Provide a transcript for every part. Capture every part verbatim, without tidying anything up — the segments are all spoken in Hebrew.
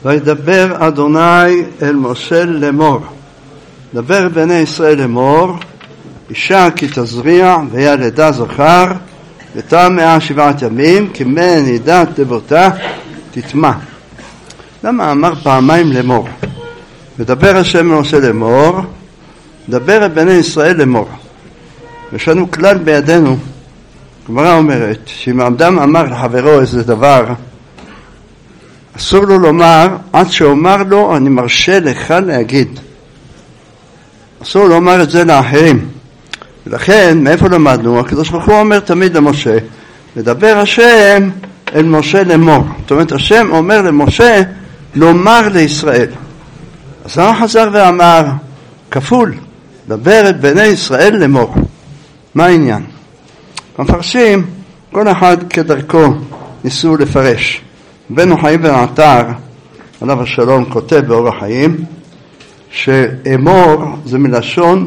וידבר אדוני אל משה לאמור, דבר בני ישראל לאמור, אישה כי תזריע וילדה זכר ותמה שבעת ימים, כי מן ידעת דברותה תטמע. למה אמר פעמיים לאמור? ודבר השם משה לאמור, דבר את בני ישראל לאמור. יש לנו כלל בידינו, הגמרא אומרת שאם אדם אמר לחברו איזה דבר, אסור לו לומר עד שאומר לו אני מרשה לך להגיד. אסור לומר את זה לאחרים. ולכן מאיפה למדנו? הקדוש ברוך הוא אומר תמיד למשה, מדבר השם אל משה לאמור. זאת אומרת השם אומר למשה לומר לישראל. אז הוא חזר ואמר כפול, דבר את בני ישראל לאמור. מה העניין? המפרשים כל אחד כדרכו ניסו לפרש. בן חיים בן עטר עליו השלום כותב באור החיים שאמור זה מלשון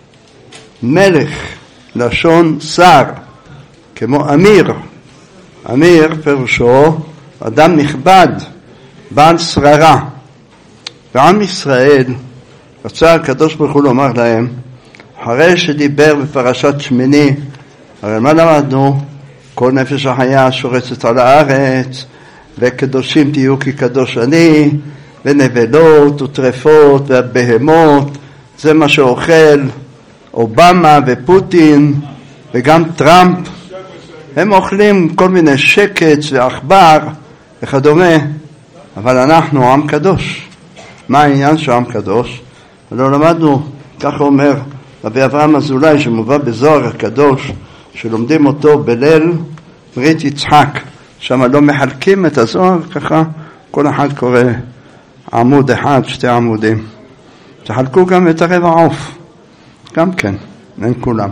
מלך, לשון שר, כמו אמיר. אמיר פירושו אדם נכבד, בעל שררה. ועם ישראל רצה הקדוש ברוך הוא לומר להם, אחרי שדיבר בפרשת שמיני, הרי מה למדנו? כל נפש החיה שורצת על הארץ, וקדושים תהיו כי קדוש אני, ונבלות וטרפות והבהמות, זה מה שאוכל אובמה ופוטין וגם טראמפ. הם אוכלים כל מיני שקץ ועכבר וכדומה, אבל אנחנו עם קדוש. מה העניין של עם קדוש? ולא למדנו, כך אומר רבי אברהם אזולאי שמובא בזוהר הקדוש, שלומדים אותו בליל ברית יצחק, שם לא מחלקים את הזוהר, ככה כל אחד קורא עמוד אחד, שתי עמודים. תחלקו גם את הרבע עוף, גם כן, אין כולם.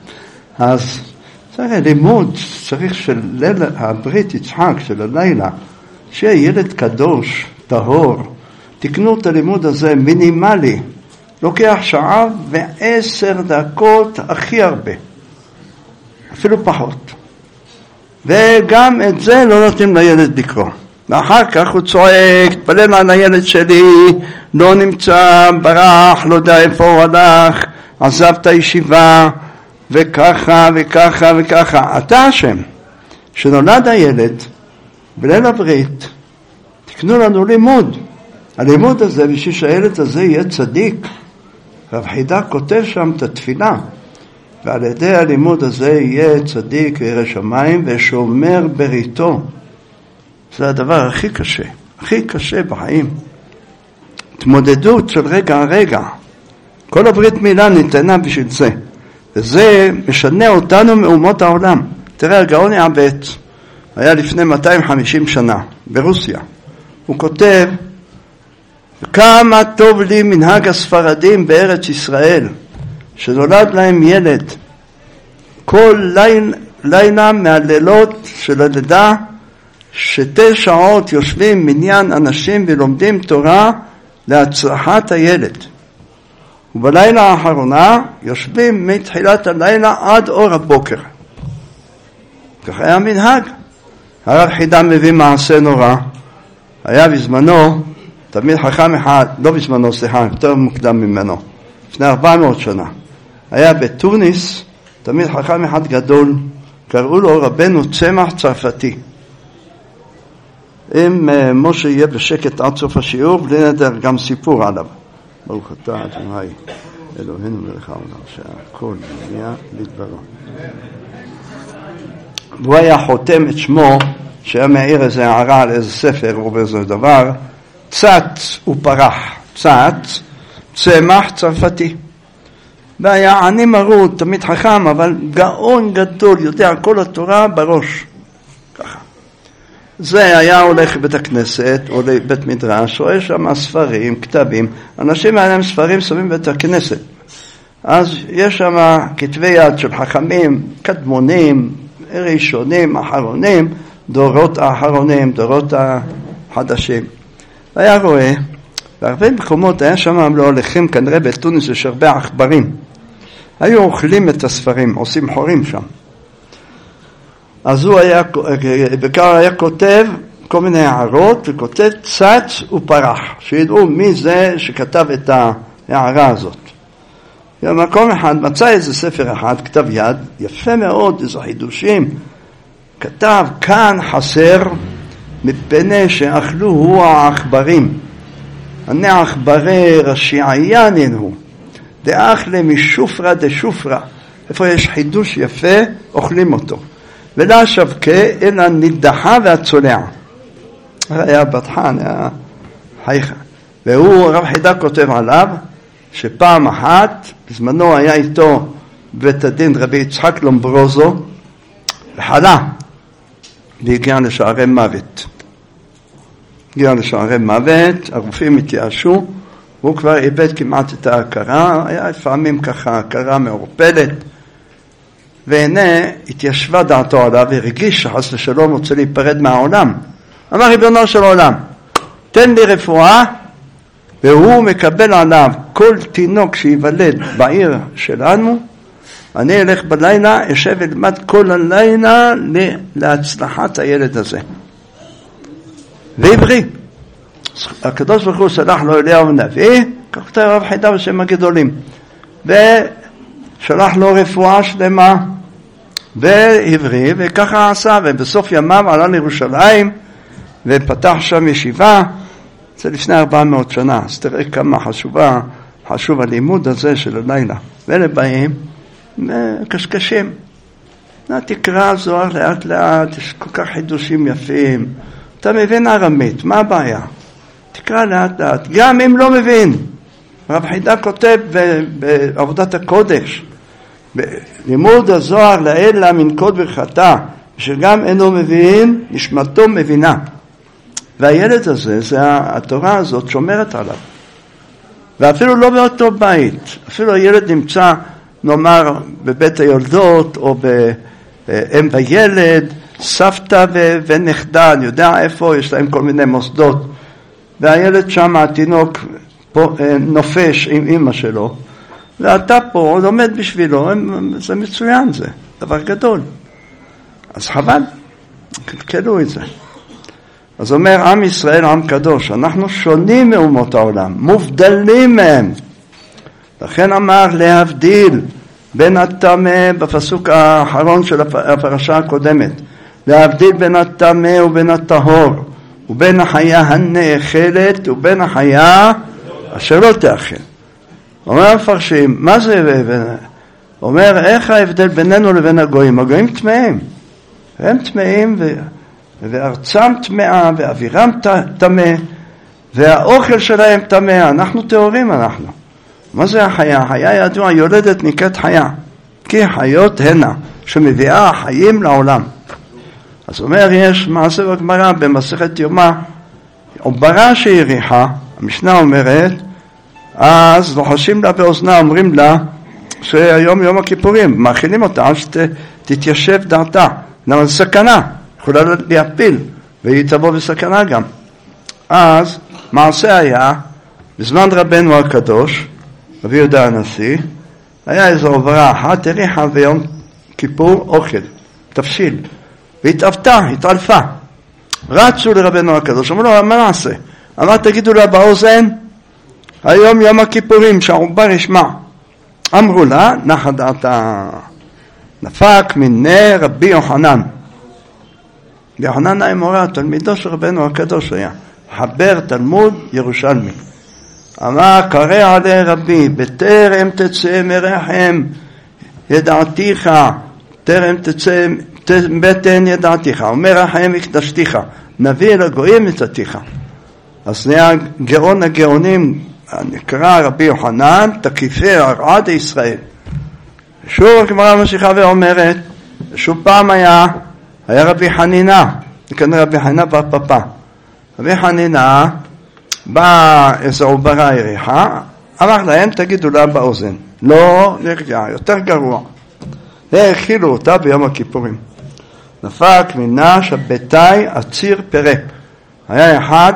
אז צריך לימוד, צריך של ליל הברית יצחק, של הלילה, שיהיה ילד קדוש, טהור. תקנו את הלימוד הזה מינימלי, לוקח שעה ועשר דקות הכי הרבה, אפילו פחות. וגם את זה לא נותנים לילד לקרוא. ואחר כך הוא צועק, תפלל על הילד שלי, לא נמצא, ברח, לא יודע איפה הוא הלך, עזב את הישיבה, וככה וככה וככה. אתה אשם, שנולד הילד, בליל הברית, תקנו לנו לימוד. הלימוד הזה, בשביל שהילד הזה יהיה צדיק, רב חידה כותב שם את התפילה, ועל ידי הלימוד הזה יהיה צדיק וירא שמיים ושומר בריתו. זה הדבר הכי קשה, הכי קשה בחיים. התמודדות של רגע רגע. כל הברית מילה ניתנה בשביל זה. וזה משנה אותנו מאומות העולם. תראה, הגאון יעבד היה לפני מאתיים וחמישים שנה ברוסיה. הוא כותב, כמה טוב לי מנהג הספרדים בארץ ישראל, שנולד להם ילד. כל לילה, לילה מהלילות של הלידה, שתי שעות יושבים מניין אנשים ולומדים תורה להצלחת הילד. ובלילה האחרונה יושבים מתחילת הלילה עד אור הבוקר. כך היה מנהג. הרב חידה מביא מעשה נורא. היה בזמנו תלמיד חכם אחד, לא בזמנו, סליחה, יותר מוקדם ממנו, לפני ארבע מאות שנה. היה בתוניס תלמיד חכם אחד גדול, קראו לו רבנו צמח צרפתי. אם משה יהיה בשקט עד סוף השיעור, בלי נדר גם סיפור עליו. ברוך אתה אדוני אלוהינו מלך העולם שהכל נהיה לדברו. והוא היה חותם את שמו, שהיה מעיר איזה הערה על איזה ספר או באיזה דבר, צת ופרח, צת, צמח צרפתי. והיה עני מרוד, תמיד חכם, אבל גאון גדול, יודע כל התורה בראש. ככה. זה היה הולך לבית הכנסת, או לבית מדרש, רואה שם ספרים, כתבים. אנשים היה להם ספרים שמים בבית הכנסת. אז יש שם כתבי יד של חכמים, קדמונים, ראשונים, אחרונים, דורות האחרונים, דורות החדשים. היה רואה, בהרבה מקומות היה שם לא הולכים, כנראה בתוניס יש הרבה עכברים. היו אוכלים את הספרים, עושים חורים שם. אז הוא היה, בעיקר היה כותב, כל מיני הערות, וכותב צץ ופרח, שידעו מי זה שכתב את ההערה הזאת. במקום אחד מצא איזה ספר אחד, כתב יד, יפה מאוד, איזה חידושים, כתב כאן חסר מפני שאכלו הוא העכברים, עני עכברי רשיעיינן הוא, דאכלה משופרה דשופרה, איפה יש חידוש יפה, אוכלים אותו. ולא שבקה אלא נידחה והצולע. היה בטחן, היה חייכה. והוא, רב חידה כותב עליו, שפעם אחת, בזמנו היה איתו בית הדין רבי יצחק לומברוזו, וחלה, והגיע לשערי מוות. הגיע לשערי מוות, הרופאים התייאשו, והוא כבר איבד כמעט את ההכרה, היה לפעמים ככה הכרה מעורפלת, והנה התיישבה דעתו עליו, והרגיש שחס ושלום רוצה להיפרד מהעולם. אמר ריבונו של עולם, תן לי רפואה, והוא מקבל עליו כל תינוק שיוולד בעיר שלנו, אני אלך בלילה, אשב ולמד כל הלילה להצלחת הילד הזה. ועברי. הקדוש ברוך הוא שלח לו אליהו הנביא, כך כתב רב חידה בשם הגדולים, ושלח לו רפואה שלמה, ועברי, וככה עשה, ובסוף ימיו עלה לירושלים, ופתח שם ישיבה, זה לפני ארבע מאות שנה, אז תראה כמה חשובה, חשוב הלימוד הזה של הלילה. ואלה באים, קשקשים. תקרא זוהר לאט לאט, יש כל כך חידושים יפים. אתה מבין ארמית, מה הבעיה? תקרא לאט לאט, גם אם לא מבין. רב חידה כותב בעבודת הקודש, בלימוד הזוהר לאלה מן כל ברכתה, שגם אינו מבין, נשמתו מבינה. והילד הזה, זה התורה הזאת שומרת עליו. ואפילו לא באותו בית, אפילו הילד נמצא, נאמר, בבית היולדות, או באם וילד, סבתא ונכדה, אני יודע איפה, יש להם כל מיני מוסדות. והילד שם, התינוק, פה, נופש עם אמא שלו, ואתה פה לומד בשבילו, זה מצוין, זה דבר גדול. אז חבל, קלקלו את זה. אז אומר עם ישראל, עם קדוש, אנחנו שונים מאומות העולם, מובדלים מהם. לכן אמר להבדיל בין הטמא, בפסוק האחרון של הפרשה הקודמת, להבדיל בין הטמא ובין הטהור, ובין החיה הנאכלת ובין החיה אשר לא תאכל. אומר המפרשים, מה זה? אומר, איך ההבדל בינינו לבין הגויים? הגויים טמאים. הם טמאים ו... וארצם טמאה ואווירם טמא והאוכל שלהם טמא. אנחנו טהורים אנחנו. מה זה החיה? החיה ידוע, יולדת נקראת חיה. כי חיות הנה שמביאה חיים לעולם. אז אומר, יש מעשה בגמרא במסכת יומא, עוברה שהריחה, המשנה אומרת, אז לוחשים לה באוזנה, אומרים לה שהיום יום הכיפורים, מאכילים אותה שתתיישב דעתה. למה זה סכנה? יכולה להפיל, והיא תבוא בסכנה גם. אז מעשה היה, בזמן רבנו הקדוש, רבי יהודה הנשיא, היה איזו עוברה אחת, הריחה ביום כיפור אוכל, תפשיל, והתאבתה, התעלפה. רצו לרבנו הקדוש, אמרו לו, מה נעשה? אמר, תגידו לה באוזן, היום יום הכיפורים, שהעובר ישמע. אמרו לה, נחה דעתה, נפק מנה רבי יוחנן. יוחנן האמורה, תלמידו של רבנו הקדוש היה, חבר תלמוד ירושלמי. אמר, קרא עלי רבי, בטרם תצא מרחם ידעתיך, טרם תצא בטן ידעתיך, אומר רחם הקדשתיך, נביא אל הגויים מצאתיך. אז נהיה גאון הגאונים, נקרא רבי יוחנן, תקיפי עד ישראל. שוב הגמרא ממשיכה ואומרת, שוב פעם היה, היה רבי חנינה, כנראה רבי חנינה בפפה. רבי חנינה בא איזו עוברה יריחה, אמר להם, תגידו לה באוזן. לא נרגע, יותר גרוע. והאכילו אותה ביום הכיפורים. נפק מנה שבתי עציר פרא. היה אחד,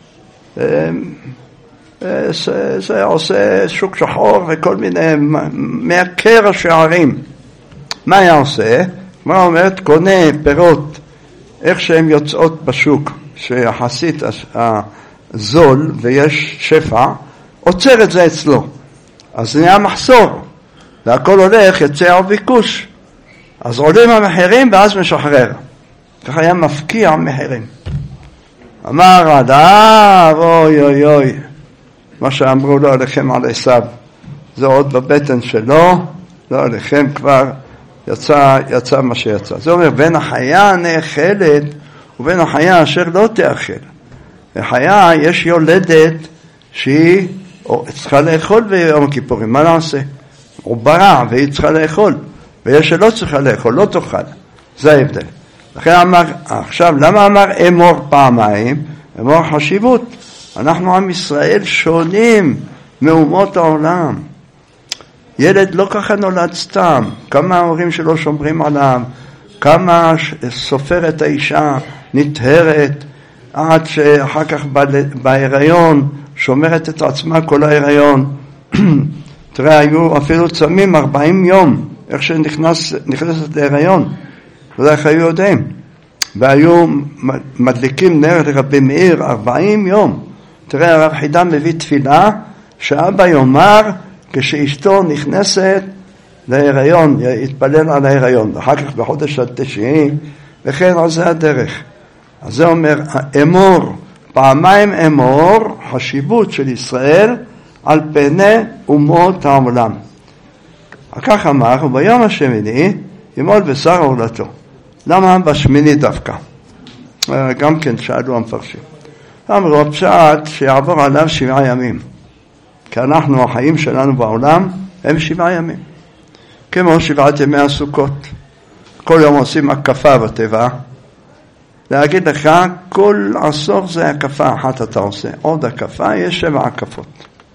זה עושה שוק שחור וכל מיני, מעקר השערים. מה היה עושה? מה אומרת? קונה פירות, איך שהן יוצאות בשוק, שיחסית הזול ויש שפע, עוצר את זה אצלו. אז נהיה מחסור, והכל הולך, יצא ביקוש. אז עולים המחירים ואז משחרר. ככה היה מפקיע מחירים. אמר אדם, אוי אוי אוי, מה שאמרו לו עליכם על עשיו, זה עוד בבטן שלו, לא עליכם כבר יצא, יצא מה שיצא. זה אומר, בין החיה הנאכלת ובין החיה אשר לא תאכל. החיה יש יולדת שהיא צריכה לאכול ביום הכיפורים, מה נעשה? הוא ברע והיא צריכה לאכול, ויש שלא צריכה לאכול, לא תאכל. זה ההבדל. לכן אמר, עכשיו, למה אמר אמור פעמיים? אמור חשיבות. אנחנו עם ישראל שונים מאומות העולם. ילד לא ככה נולד סתם. כמה ההורים שלו שומרים עליו, כמה סופרת האישה נטהרת, עד שאחר כך בהיריון שומרת את עצמה כל ההיריון. תראה, היו אפילו צמים ארבעים יום, איך שנכנסת להיריון. לא איך היו יודעים. והיו מדליקים נר לרבי מאיר ארבעים יום. תראה, הרב חידן מביא תפילה שאבא יאמר כשאשתו נכנסת להיריון, יתפלל על ההיריון. ואחר כך בחודש התשיעי, וכן על זה הדרך. אז זה אומר, אמור, פעמיים אמור, חשיבות של ישראל על פני אומות העולם. כך אמר, וביום השמיני ימול בשר עולתו. למה בשמיני דווקא? גם כן שאלו המפרשים. אמרו הפשט שיעבור עליו שבעה ימים. כי אנחנו, החיים שלנו בעולם, הם שבעה ימים. כמו שבעת ימי הסוכות. כל יום עושים הקפה בטבע. להגיד לך, כל עשור זה הקפה אחת אתה עושה. עוד הקפה, יש שבע הקפות.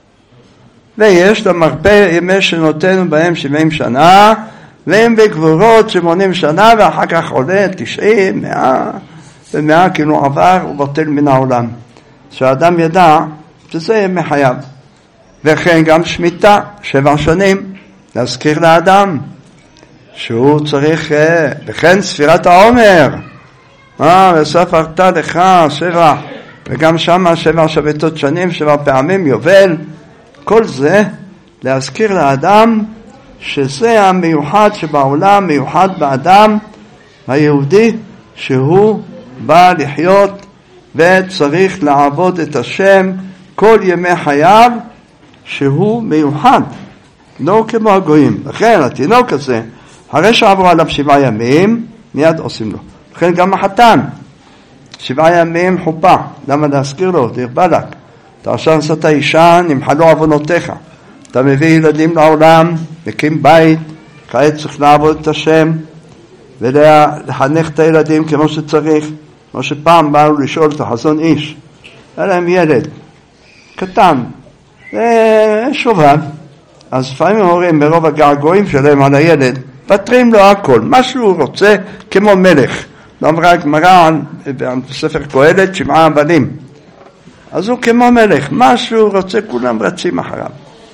ויש למרפא ימי שנותנו בהם שבעים שנה, והם בגבורות שמונים שנה, ואחר כך עולה תשעים, מאה, ומאה כאילו עבר ובטל מן העולם. שהאדם ידע שזה ימי חייו. וכן גם שמיטה, שבע שנים, להזכיר לאדם, שהוא צריך, וכן ספירת העומר, אה, וספרת לך שבע, וגם שמה שבע שבתות שנים, שבע פעמים יובל, כל זה להזכיר לאדם שזה המיוחד שבעולם, מיוחד באדם היהודי, שהוא בא לחיות וצריך לעבוד את השם כל ימי חייו, שהוא מיוחד, לא כמו הגויים. לכן התינוק הזה, הרי שעברו עליו שבעה ימים, מיד עושים לו. לכן גם החתן, שבעה ימים חופה, למה להזכיר לו? דיר בלק. אתה עכשיו עשת אישה, נמחלו עוונותיך. אתה מביא ילדים לעולם, מקים בית, כעת צריך לעבוד את השם, ולחנך את הילדים כמו שצריך. כמו שפעם באו לשאול את החזון איש, היה להם ילד, קטן, שובב. אז לפעמים אומרים ברוב הגעגועים שלהם על הילד, פתרים לו הכל, מה שהוא רוצה כמו מלך. לא אמרה הגמרא בספר קהלת, שבעה הבנים. אז הוא כמו מלך, מה שהוא רוצה כולם רצים אחריו.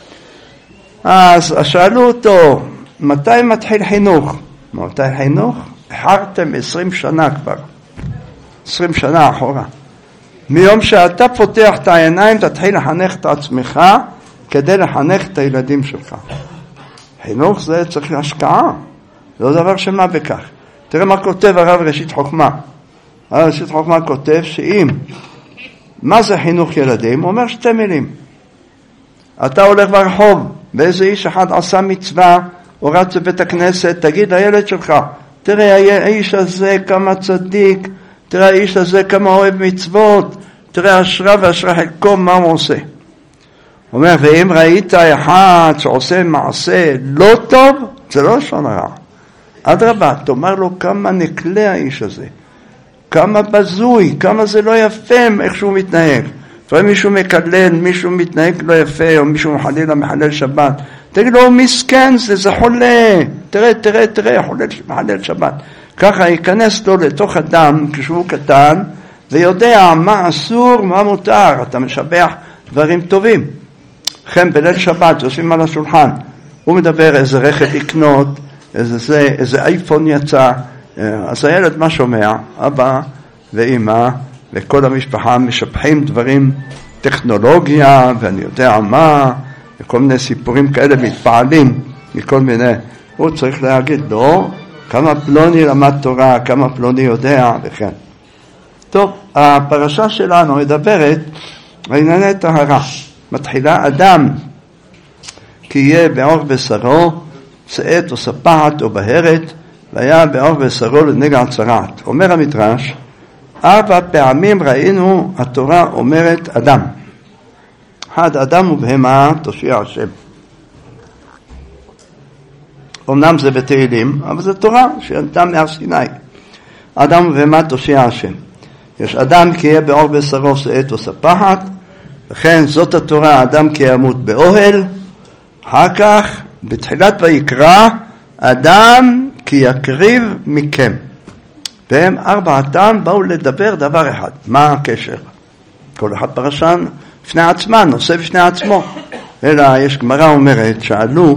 אז שאלו אותו, מתי מתחיל חינוך? מתי חינוך? החרתם עשרים שנה כבר. עשרים שנה אחורה. מיום שאתה פותח את העיניים, תתחיל לחנך את עצמך, כדי לחנך את הילדים שלך. חינוך זה צריך להשקעה. לא דבר שמה בכך. תראה מה כותב הרב ראשית חוכמה. הרב ראשית חוכמה כותב שאם, מה זה חינוך ילדים? הוא אומר שתי מילים. אתה הולך ברחוב, ואיזה איש אחד עשה מצווה, או רץ לבית הכנסת, תגיד לילד שלך, תראה האיש הזה כמה צדיק, תראה האיש הזה כמה אוהב מצוות, תראה אשרה ואשרה חלקו מה הוא עושה. הוא אומר, ואם ראית אחד שעושה מעשה לא טוב, זה לא לשון הרע. אדרבה, תאמר לו כמה נקלה האיש הזה, כמה בזוי, כמה זה לא יפה איך שהוא מתנהג. לפעמים מישהו מקלל, מישהו מתנהג לא יפה, או מישהו חלילה מחלל שבת, תגיד לו, מסכן, זה, זה חולה, תראה, תראה, תראה, חולה, מחלל שבת. ככה ייכנס לו לתוך אדם כשהוא קטן, ויודע מה אסור, מה מותר. אתה משבח דברים טובים. לכן בליל שבת, יושבים על השולחן, הוא מדבר איזה רכב לקנות, איזה, איזה, איזה אייפון יצא, אז הילד מה שומע? אבא ואמא וכל המשפחה משפחים דברים, טכנולוגיה ואני יודע מה, וכל מיני סיפורים כאלה מתפעלים מכל מיני. הוא צריך להגיד לא, כמה פלוני למד תורה, כמה פלוני יודע וכן. טוב, הפרשה שלנו מדברת על ענייני טהרה. מתחילה אדם כי יהיה בעור בשרו שאת או ספחת או בהרת והיה בעור בשרו לנגע צרעת. אומר המדרש, ארבע פעמים ראינו התורה אומרת אדם. אחד, אדם ובהמה תושיע השם. אמנם זה בתהילים, אבל זה תורה שאדם מהר סיני. אדם ובהמה תושיע השם. יש אדם כי יהיה בעור בשרו שאת או ספחת, וכן זאת התורה, אדם כי ימות באוהל. אחר כך, בתחילת ויקרא, אדם כי יקריב מכם. והם ארבעתם באו לדבר דבר אחד. מה הקשר? כל אחד פרשן בפני עצמה, נושא בפני עצמו. אלא יש גמרא אומרת, שאלו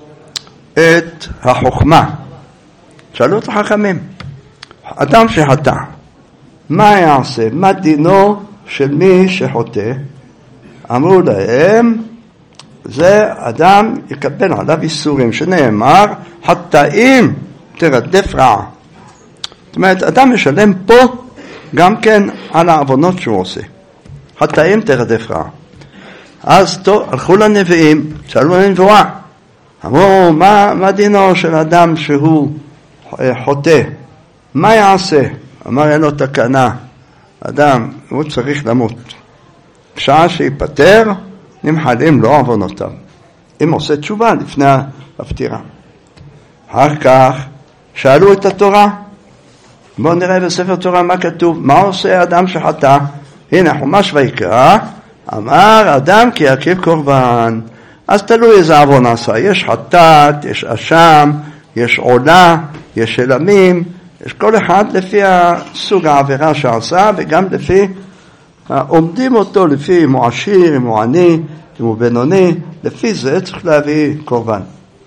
את החוכמה. שאלו את החכמים. אדם שחטא, מה יעשה? מה דינו של מי שחוטא? אמרו להם, זה אדם יקבל עליו איסורים, שנאמר, חטאים תרדף רעה. זאת אומרת, אדם משלם פה גם כן על העוונות שהוא עושה. חטאים תרדף רעה. אז טוב, הלכו לנביאים, שאלו לנבואה. אמרו, מה, מה דינו של אדם שהוא חוטא? מה יעשה? אמר, אין לו תקנה. אדם, הוא צריך למות. שעה שיפטר, נמחלים לו עוונותיו. אם עושה תשובה לפני הפטירה. אחר כך, שאלו את התורה. בואו נראה בספר תורה מה כתוב. מה עושה אדם שחטא? הנה, חומש ויקרא, אמר אדם כי יקריב קורבן. אז תלוי איזה עוון עשה. יש חטאת, יש אשם, יש עולה, יש שלמים. יש כל אחד לפי הסוג העבירה שעשה, וגם לפי, עומדים אותו לפי אם הוא עשיר, אם הוא עני, אם הוא בינוני, לפי זה צריך להביא קורבן.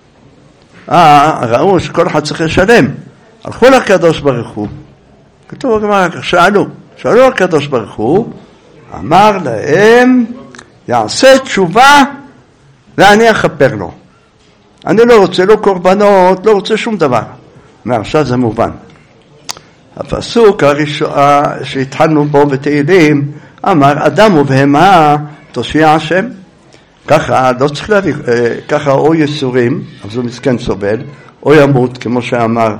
אה, ראו שכל אחד צריך לשלם. הלכו לקדוש ברוך הוא. כתוב בגמרא, שאלו, שאלו לקדוש ברוך הוא, אמר להם, יעשה תשובה ואני אכפר לו. אני לא רוצה לא קורבנות, לא רוצה שום דבר. מעכשיו זה מובן. הפסוק הראשון שהתחלנו בו בתהילים, אמר אדם ובהמה תושיע השם. ככה לא צריך להביא, ככה או יסורים, אז הוא מסכן סובל, או ימות, כמו שאמר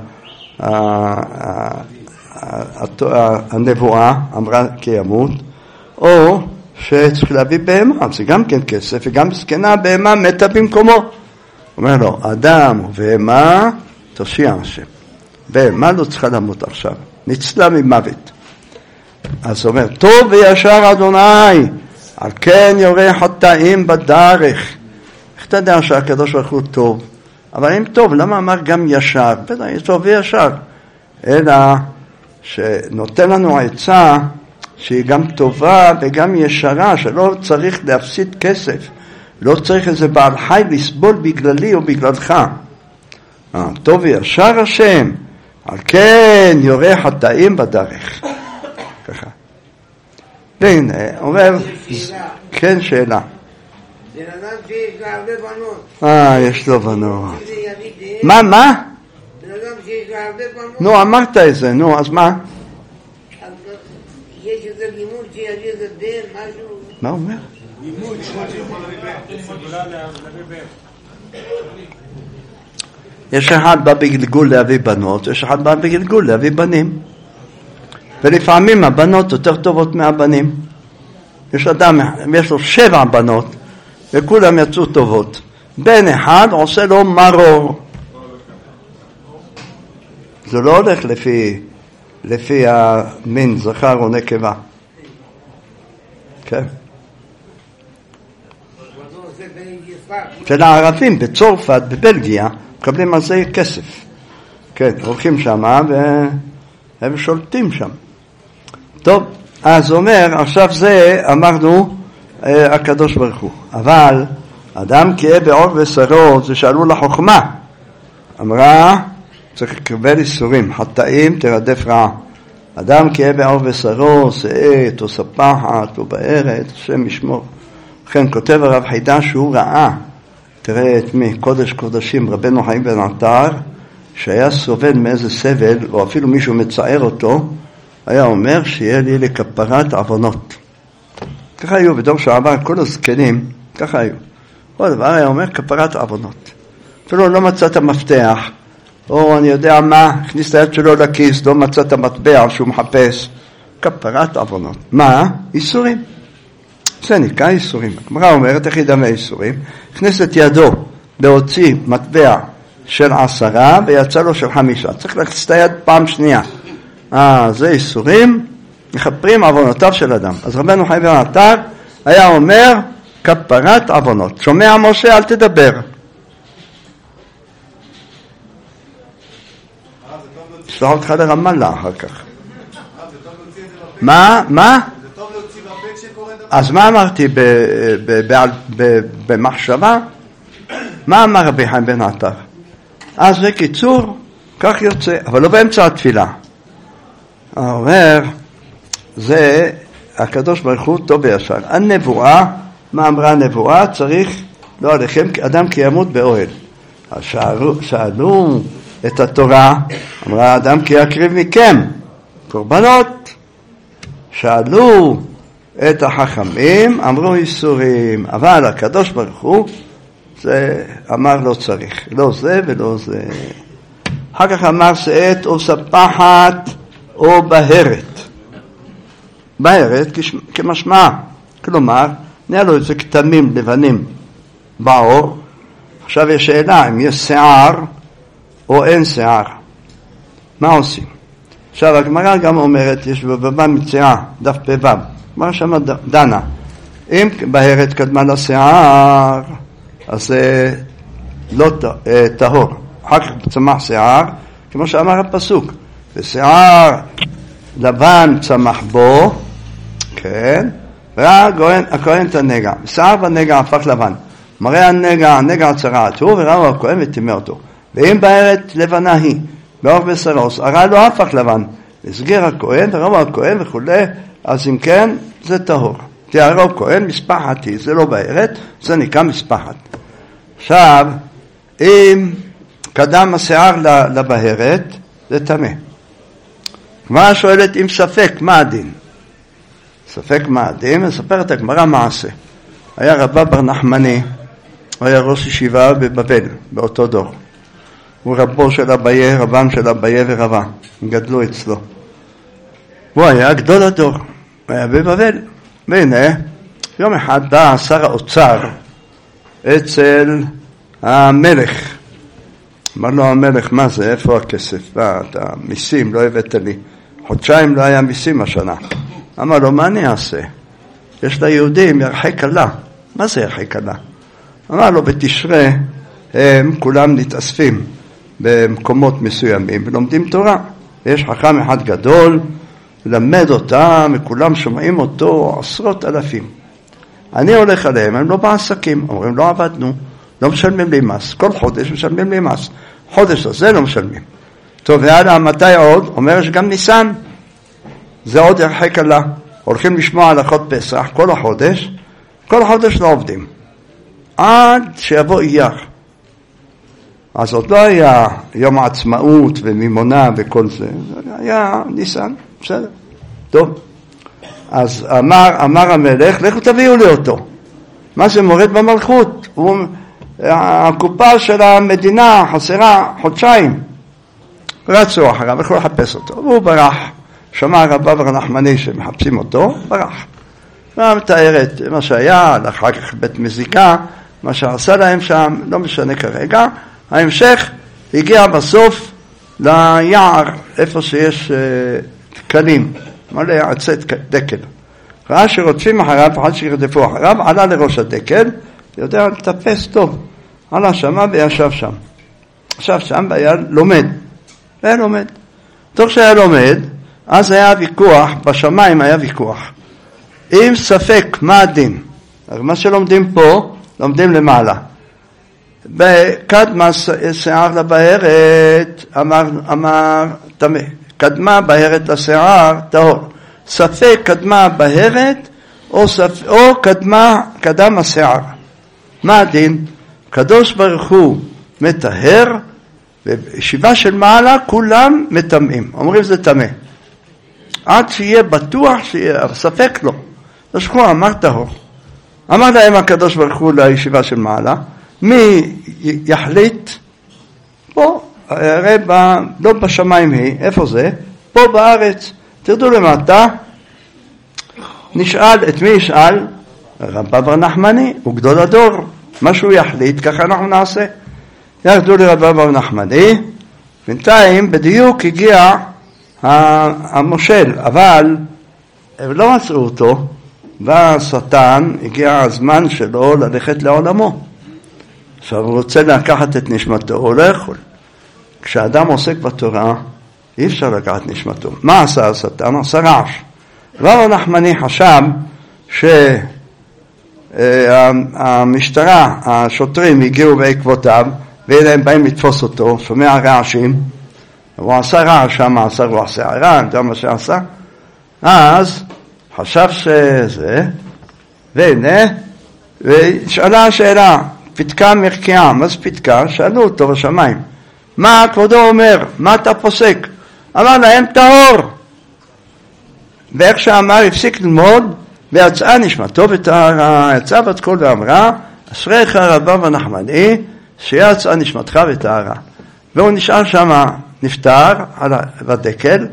הנבואה, אמרה כי ימות, או שצריך להביא בהמה, זה גם כן כסף, וגם מסכנה בהמה מתה במקומו. אומר לו, אדם ובהמה תושיע השם. בהמה לא צריכה למות עכשיו, ניצלה ממוות. אז הוא אומר, טוב וישר אדוני, על כן יורה חטאים בדרך. איך אתה יודע שהקדוש ברוך הוא טוב? אבל אם טוב, למה אמר גם ישר? בטח, טוב וישר. אלא שנותן לנו עצה שהיא גם טובה וגם ישרה, שלא צריך להפסיד כסף. לא צריך איזה בעל חי לסבול בגללי או בגללך. אה, טוב וישר השם, על כן יורה חטאים בדרך. ככה. והנה, אומר, כן, שאלה. זה אדם שיש לה הרבה בנות. אה, יש לו בנות. מה, מה? זה אדם שיש לה הרבה בנות. נו, אמרת את זה, נו, אז מה? יש איזה לימוד שיביא איזה בן, משהו. מה הוא אומר? לימוד שיכולה להביא בן. יש אחד בא בגלגול להביא בנות, יש אחד בא בגלגול להביא בנים. ולפעמים הבנות יותר טובות מהבנים. יש אדם, יש לו שבע בנות, וכולם יצאו טובות. בן אחד עושה לו מרור. זה לא הולך לפי, לפי המין, זכר או נקבה. כן. של הערבים בצרפת, בבלגיה, מקבלים על זה כסף. כן, הולכים שם והם שולטים שם. טוב, אז אומר, עכשיו זה אמרנו אה, הקדוש ברוך הוא. אבל אדם כי יהיה בעור בשרו, זה שאלו לחוכמה. אמרה, צריך לקבל איסורים, חטאים תרדף רעה. אדם כי יהיה בעור בשרו, שאת או ספחת או בארץ, השם ישמור. לכן כותב הרב חידה שהוא ראה, תראה את מי, קודש קודשים, רבנו חיים בן עטר, שהיה סובל מאיזה סבל, או אפילו מישהו מצער אותו, היה אומר שיהיה לי לכפרת עוונות. ככה היו, בדור שעבר, כל הזקנים, ככה היו. כל דבר היה אומר כפרת עוונות. אפילו לא מצא את המפתח, או אני יודע מה, הכניס את היד שלו לכיס, לא מצא את המטבע שהוא מחפש. כפרת עוונות. מה? איסורים. זה נקרא איסורים. הגמרא אומרת, איך ידע מהאיסורים? הכניס את ידו להוציא מטבע של עשרה, ויצא לו של חמישה. צריך להכניס את היד פעם שנייה. אה, זה איסורים, מכפרים עוונותיו של אדם. אז רבנו חיים בן עטר היה אומר, כפרת עוונות. שומע משה, אל תדבר. שלח אותך לרמאללה אחר כך. מה? מה? אז מה אמרתי במחשבה? מה אמר רבי חיים בן עטר? אז בקיצור, כך יוצא, אבל לא באמצע התפילה. הוא אומר, זה הקדוש ברוך הוא טוב וישר. הנבואה, מה אמרה הנבואה? צריך, לא עליכם, אדם כי ימות באוהל. אז שאלו, שאלו את התורה, אמרה אדם כי יקריב מכם קורבנות. שאלו את החכמים, אמרו איסורים, אבל הקדוש ברוך הוא זה אמר לא צריך, לא זה ולא זה. אחר כך אמר שאת או ספחת או בהרת. בהרת כמשמע, כלומר נהיה לו איזה כתמים לבנים בעור. עכשיו יש שאלה אם יש שיער או אין שיער, מה עושים? עכשיו הגמרא גם אומרת, יש בבבא מציאה, דף פ"ו, מה שמה דנה, אם בהרת קדמה לשיער, אז זה לא טהור, אחר כך צמח שיער, כמו שאמר הפסוק, ושיער לבן צמח בו, כן, והכהן את הנגע, שיער בנגע הפך לבן, מראה הנגע, הנגע צרעת הוא, וראו הכהן וטימא אותו, ואם בהרת לבנה היא, בעור בשרו, שערה לא הפך לבן, הסגיר הכהן וראו הכהן וכו', אז אם כן זה טהור. תראו הכהן מספחת היא, זה לא בהרת, זה נקרא מספחת. עכשיו, אם קדם השיער לבהרת, זה טמא. כבר שואלת אם ספק מה הדין? ספק מה הדין? מספרת הגמרא מעשה. היה רבא בר נחמני, הוא היה ראש ישיבה בבבל, באותו דור. הוא רבו של אביה, רבם של אביה ורבה, הם גדלו אצלו. הוא היה גדול הדור, הוא היה בבבל. והנה, יום אחד בא שר האוצר אצל המלך. אמר לו המלך, מה זה, איפה הכסף? בא, את המיסים לא הבאת לי. חודשיים לא היה מיסים השנה. אמר לו, מה אני אעשה? יש ליהודים ירחי קלה. מה זה ירחי קלה? אמר לו, בתשרה הם כולם נתאספים במקומות מסוימים ולומדים תורה. יש חכם אחד גדול, למד אותם, וכולם שומעים אותו עשרות אלפים. אני הולך עליהם, הם לא בעסקים, אומרים, לא עבדנו, לא משלמים לי מס, כל חודש משלמים לי מס, חודש הזה לא משלמים. טוב, והלאה, מתי עוד? אומר, יש גם ניסן, זה עוד ירחי קלה, הולכים לשמוע הלכות פסח כל החודש, כל החודש לא עובדים, עד שיבוא אייר. אז עוד לא היה יום העצמאות ומימונה וכל זה, זה היה ניסן, בסדר, טוב. אז אמר, אמר המלך, לכו תביאו לי אותו. מה זה מורד במלכות? הוא, הקופה של המדינה חסרה חודשיים. רצו אחריו, יכלו לחפש אותו. והוא ברח, שמע רבא בר נחמני שמחפשים אותו, ברח. הוא מתאר את מה שהיה, אחר כך בית מזיקה, מה שעשה להם שם, לא משנה כרגע. ההמשך הגיע בסוף ליער, איפה שיש תקלים, מלא עצי דקל. ראה שרודפים אחריו, עד שירדפו אחריו, עלה לראש הדקל, יודע לטפס טוב, עלה שמה וישב שם. ישב שם והיה לומד, והיה לומד. תוך שהיה לומד, אז היה ויכוח, בשמיים היה ויכוח. אם ספק מה הדין, מה שלומדים פה, לומדים למעלה. בקדמה שיער לבהרת, אמר, אמר תמה. קדמה בהרת לשיער, טהור. ספק קדמה בהרת, או, ספ... או קדמה, קדם השיער. מה הדין? קדוש ברוך הוא מטהר, בישיבה של מעלה כולם מטמאים. אומרים זה טמא. עד שיהיה בטוח, שיהיה ספק לו. אז כמו אמר טהור. אמר להם הקדוש ברוך הוא לישיבה של מעלה, מי יחליט? פה, הרי ב... לא בשמיים היא, איפה זה? פה בארץ. תרדו למטה, נשאל, את מי ישאל? רב אבר נחמני, הוא גדול הדור. מה שהוא יחליט, ככה אנחנו נעשה. ירדו לרב אבר נחמני, בינתיים בדיוק הגיע המושל, אבל הם לא מצאו אותו, והשטן הגיע הזמן שלו ללכת לעולמו. עכשיו הוא רוצה לקחת את נשמתו, הוא לא יכול. כשאדם עוסק בתורה, אי אפשר לקחת נשמתו. מה עשה השטן? עשה רעש. רב אבר נחמני חשב שהמשטרה, השוטרים הגיעו בעקבותיו, ואלה הם באים לתפוס אותו, שומע רעשים, הוא עשה רעש שם, עשה רוח שערה, אתה יודע מה שעשה? אז חשב שזה, והנה, ושאלה השאלה, פתקה מרקיעה, מה זה פתקה? שאלו אותו בשמיים, מה כבודו אומר? מה אתה פוסק? אמר להם טהור. ואיך שאמר, הפסיק ללמוד, ויצאה נשמתו וטהרה, יצאה בת קול ואמרה, אשריך רב אבר נחמני, שיצאה נשמתך וטהרה. והוא נשאר שם, נפטר על הדקל,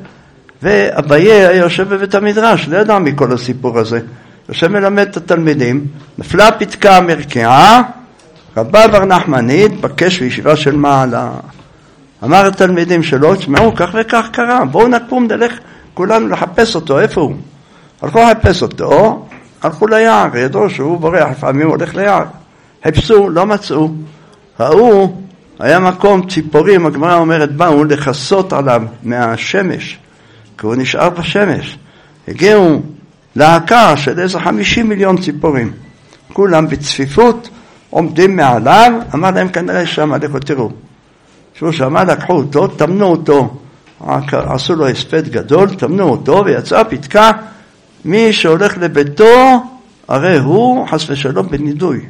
ואביי היה יושב בבית המדרש, לא ידע מכל הסיפור הזה. יושב מלמד את התלמידים, נפלה פתקה מרקיעה, רב אבר נחמני התבקש בישיבה של מעלה. אמר התלמידים שלו, תשמעו, כך וכך קרה, בואו נקום, נלך כולנו לחפש אותו, איפה הוא? הלכו לחפש אותו, הלכו ליער, ידעו שהוא בורח, לפעמים הוא הולך ליער. חיפשו, לא מצאו. ראו, היה מקום ציפורים, הגמרא אומרת, באו לחסות עליו מהשמש, כי הוא נשאר בשמש. הגיעו להקה של איזה חמישים מיליון ציפורים. כולם בצפיפות, עומדים מעליו, אמר להם כנראה שם, לכו תראו. שהוא שמה, לקחו אותו, תמנו אותו, עשו לו הספד גדול, תמנו אותו, ויצאה פתקה, מי שהולך לביתו, הרי הוא חס ושלום בנידוי.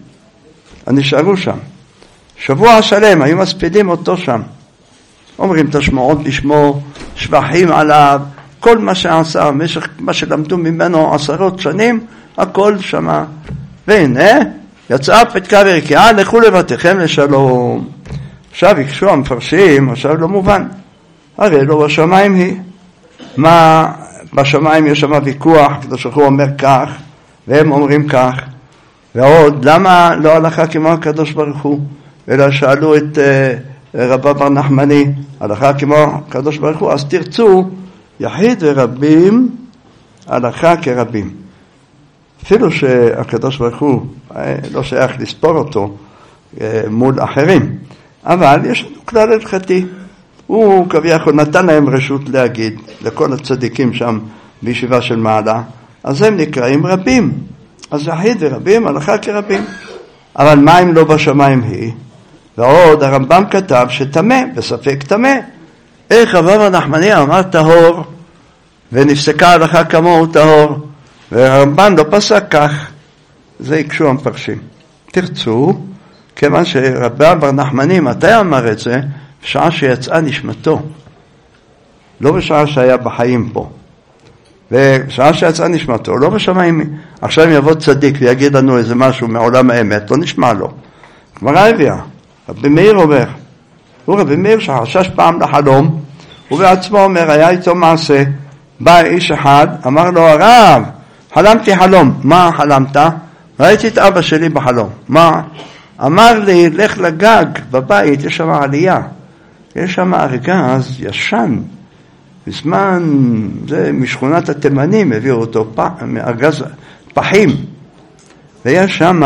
נשארו שם. שבוע שלם, היו מספידים אותו שם. אומרים את השמועות לשמו, שבחים עליו, כל מה שעשה, משך מה שלמדו ממנו עשרות שנים, הכל שמה. והנה, יצאה פתקה ורקיעה, לכו לבתיכם לשלום. עכשיו יקשו המפרשים, עכשיו לא מובן. הרי לא בשמיים היא. מה, בשמיים יש שם ויכוח, הקדוש ברוך הוא אומר כך, והם אומרים כך. ועוד, למה לא הלכה כמו הקדוש ברוך הוא? אלא שאלו את uh, רב אבר נחמני, הלכה כמו הקדוש ברוך הוא, אז תרצו, יחיד ורבים, הלכה כרבים. אפילו שהקדוש ברוך הוא לא שייך לספור אותו uh, מול אחרים, אבל יש לנו כלל הלכתי. הוא כביכול נתן להם רשות להגיד לכל הצדיקים שם בישיבה של מעלה, אז הם נקראים רבים. אז יחיד ורבים, הלכה כרבים. אבל מה אם לא בשמיים היא? ועוד הרמב"ם כתב שתמה, בספק תמה. איך רב אבר נחמני אמר טהור, ונפסקה הלכה כמוהו טהור, והרמב"ם לא פסק כך. זה יקשו המפרשים. תרצו, כיוון שרב אבר נחמני, מתי אמר את זה? בשעה שיצאה נשמתו. לא בשעה שהיה בחיים פה. ושעה שיצאה נשמתו, לא בשמיים. עכשיו אם יבוא צדיק ויגיד לנו איזה משהו מעולם האמת, לא נשמע לו. גמרא הביאה, רבי מאיר אומר, הוא רבי מאיר שחשש פעם לחלום, הוא בעצמו אומר, היה איתו מעשה, בא איש אחד, אמר לו, הרב, חלמתי חלום. מה חלמת? ראיתי את אבא שלי בחלום. מה? אמר לי, לך לגג בבית, יש שם עלייה. יש שם ארגז ישן. בזמן, זה משכונת התימנים, הביאו אותו מארגז פחים. ויש שם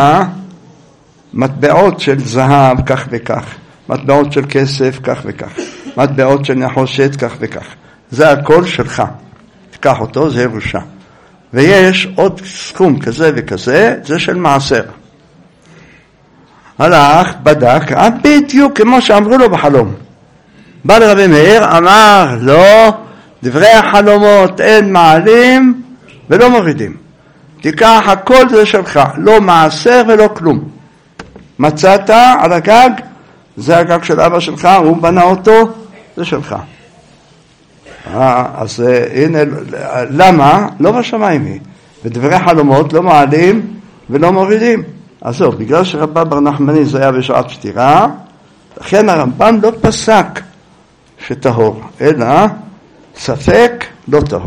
מטבעות של זהב, כך וכך. מטבעות של כסף, כך וכך. מטבעות של נחושת, כך וכך. זה הכל שלך. תקח אותו, זה ירושה. ויש עוד סכום כזה וכזה, זה של מעשר. הלך, בדק, בדיוק כמו שאמרו לו בחלום. בא לרבי מאיר, אמר, לא, דברי החלומות אין מעלים ולא מורידים. תיקח הכל זה שלך, לא מעשר ולא כלום. מצאת על הגג, זה הגג של אבא שלך, הוא בנה אותו, זה שלך. אז הנה, למה? לא בשמיים היא. ודברי חלומות לא מעלים ולא מורידים. אז זהו, בגלל שרבא בר נחמני זה היה בשעת פטירה, לכן הרמב"ם לא פסק שטהור, אלא ספק לא טהור.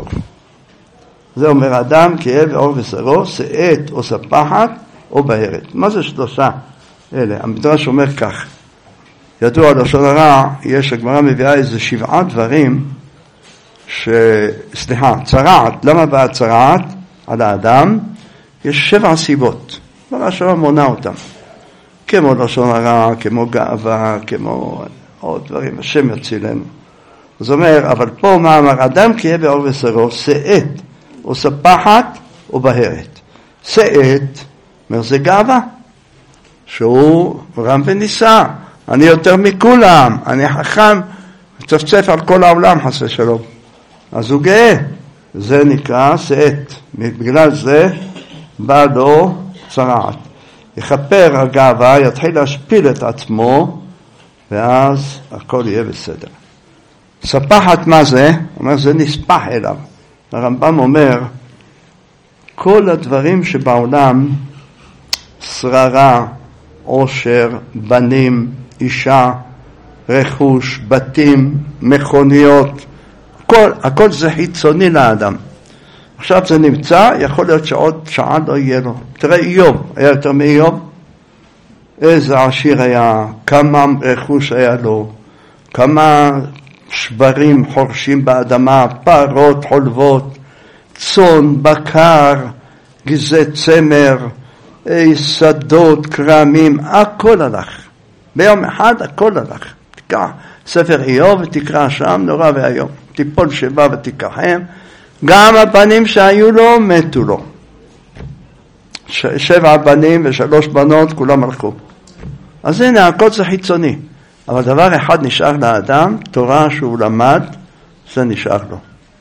זה אומר אדם כאב עור ושרו, שאת או ספחת או בהרת. מה זה שלושה אלה? המדרש אומר כך, ידוע לשון הרע, יש, הגמרא מביאה איזה שבעה דברים, ש... סליחה, צרעת, למה באה צרעת על האדם? יש שבע סיבות, והשם מונה אותם, כמו לשון הרע, כמו גאווה, כמו עוד דברים, השם יצילנו. זאת אומרת, אבל פה מה אמר? אדם כאב בעור ושרו, שאת או ספחת או בהרת. שאת, אומר זה גאווה, שהוא רם וניסה, אני יותר מכולם, אני חכם, צפצף על כל העולם חסה שלום. אז הוא גאה, זה נקרא שאת, בגלל זה בא לו צרעת. יכפר הגאווה, יתחיל להשפיל את עצמו, ואז הכל יהיה בסדר. ספחת מה זה? אומר זה נספח אליו. הרמב"ם אומר, כל הדברים שבעולם, שררה, עושר, בנים, אישה, רכוש, בתים, מכוניות, הכל, הכל זה חיצוני לאדם. עכשיו זה נמצא, יכול להיות שעוד שעה לא יהיה לו. תראה איוב, היה יותר מאיוב? איזה עשיר היה, כמה רכוש היה לו, כמה שברים חורשים באדמה, פרות חולבות, צאן, בקר, גזי צמר, שדות, קרמים, הכל הלך. ביום אחד הכל הלך. תקרא ספר איוב ותקרא שם, נורא והיום. תיפול שבא ותיקחם. גם הבנים שהיו לו מתו לו. ש- שבע בנים ושלוש בנות כולם הלכו. אז הנה הכל זה חיצוני. אבל דבר אחד נשאר לאדם, תורה שהוא למד, זה נשאר לו.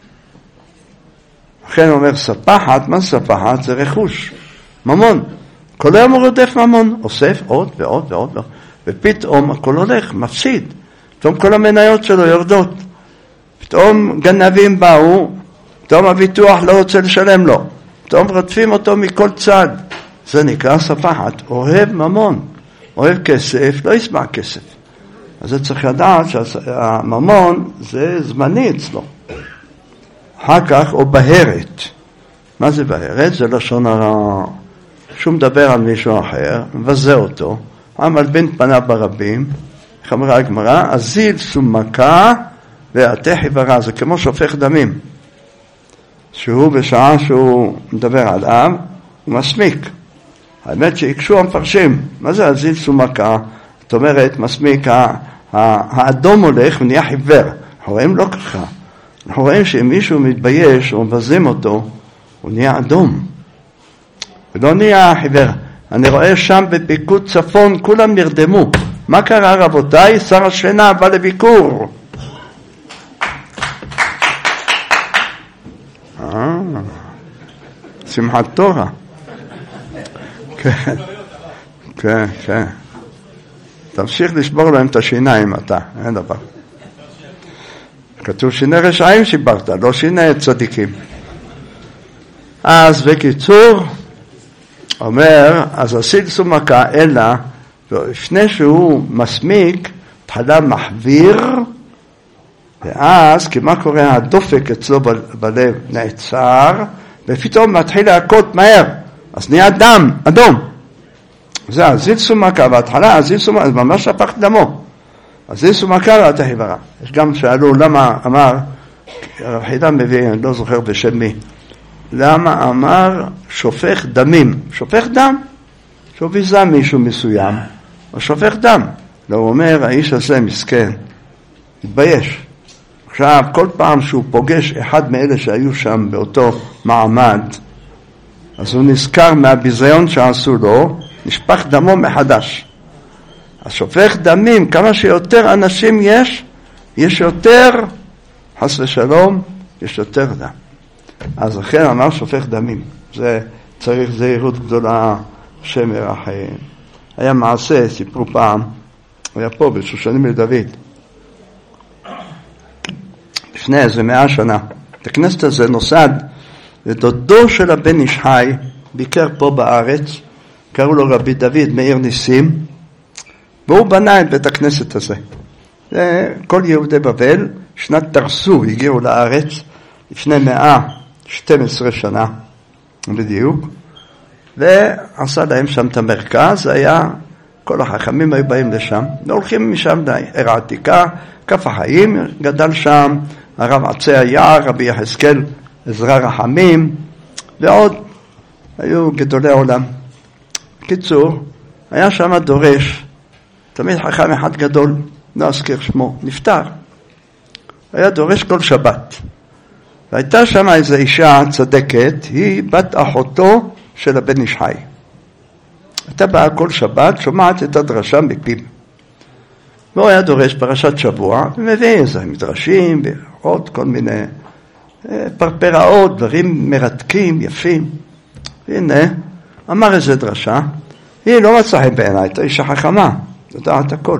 לכן אומר ספחת, מה ספחת? זה רכוש, ממון. כל היום הוא רודף ממון, אוסף עוד ועוד ועוד, ועוד. ופתאום הכל הולך, מפסיד. פתאום כל המניות שלו יורדות. פתאום גנבים באו, פתאום הביטוח לא רוצה לשלם לו. פתאום רדפים אותו מכל צד. זה נקרא ספחת, אוהב ממון. אוהב כסף, לא ישמע כסף. אז זה צריך לדעת שהממון זה זמני אצלו. אחר כך, או בהרת. מה זה בהרת? זה לשון הרע. שהוא מדבר על מישהו אחר, מבזה אותו, המלבין פניו ברבים, איך אמרה הגמרא, הזיל סומקה ועתה חיברה, זה כמו שופך דמים. שהוא בשעה שהוא מדבר עליו, הוא מסמיק. האמת שיקשו המפרשים, מה זה הזיל סומקה? זאת אומרת, מסמיק, האדום הולך ונהיה חיוור. אנחנו רואים לא ככה. אנחנו רואים שאם מישהו מתבייש או מבזים אותו, הוא נהיה אדום. ולא נהיה חיוור. אני רואה שם בפיקוד צפון, כולם נרדמו. מה קרה רבותיי? שר השינה בא לביקור. אה, שמחת תורה. כן, כן, כן. תמשיך לשבור להם את השיניים אתה, אין דבר. כתוב שיני רשעים שיברת, לא שיני צדיקים. אז בקיצור, אומר, אז הסיל סומקה, אלא, לפני שהוא מסמיק, תחלה מחביר, ואז, כי מה קורה? הדופק אצלו בלב נעצר, ופתאום מתחיל להכות מהר, אז נהיה דם, אדום. זה הזיל סומקה, והתחלה הזיל סומקה, זה ממש הפך דמו. הזיל סומקה ואתה חיברה. יש גם שאלו למה אמר, הרב חידן מביא, אני לא זוכר בשם מי, למה אמר שופך דמים? שופך דם. שהוא ביזה מישהו מסוים, הוא שופך דם. לא, הוא אומר, האיש הזה מסכן, התבייש. עכשיו, כל פעם שהוא פוגש אחד מאלה שהיו שם באותו מעמד, אז הוא נזכר מהביזיון שעשו לו, נשפך דמו מחדש. אז שופך דמים, כמה שיותר אנשים יש, יש יותר, חס ושלום, יש יותר דם. אז לכן אמר שופך דמים. זה צריך זהירות גדולה שמרחם. היה מעשה, סיפרו פעם, היה פה בשושנים לדוד. לפני איזה מאה שנה. את הכנסת הזה נוסד, ודודו של הבן איש חי, ביקר פה בארץ, קראו לו רבי דוד מאיר ניסים, והוא בנה את בית הכנסת הזה. כל יהודי בבל, שנת תרסו, הגיעו לארץ, לפני מאה ושתים עשרה שנה, בדיוק, ועשה להם שם את המרכז, זה היה, כל החכמים היו באים לשם, והולכים משם לעיר העתיקה, כף החיים גדל שם, הרב עצי היער, רבי יחזקאל, עזרא רחמים, ועוד היו גדולי העולם. קיצור, היה שם דורש, תמיד חכם אחד גדול, לא אזכיר שמו, נפטר. היה דורש כל שבת. והייתה שם איזו אישה צדקת, היא בת אחותו של הבן איש חי. הייתה באה כל שבת, שומעת את הדרשה מפיו. והוא היה דורש פרשת שבוע, ומביא איזה מדרשים, ועוד כל מיני פרפראות, דברים מרתקים, יפים. והנה, אמר איזה דרשה, היא לא מצאה חן בעיניי, הייתה אישה חכמה, יודעת הכל.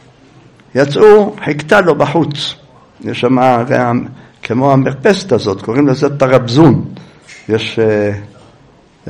יצאו, חיכתה לו בחוץ. יש שם כמו המרפסת הזאת, קוראים לזה תרבזון. יש אה, אה,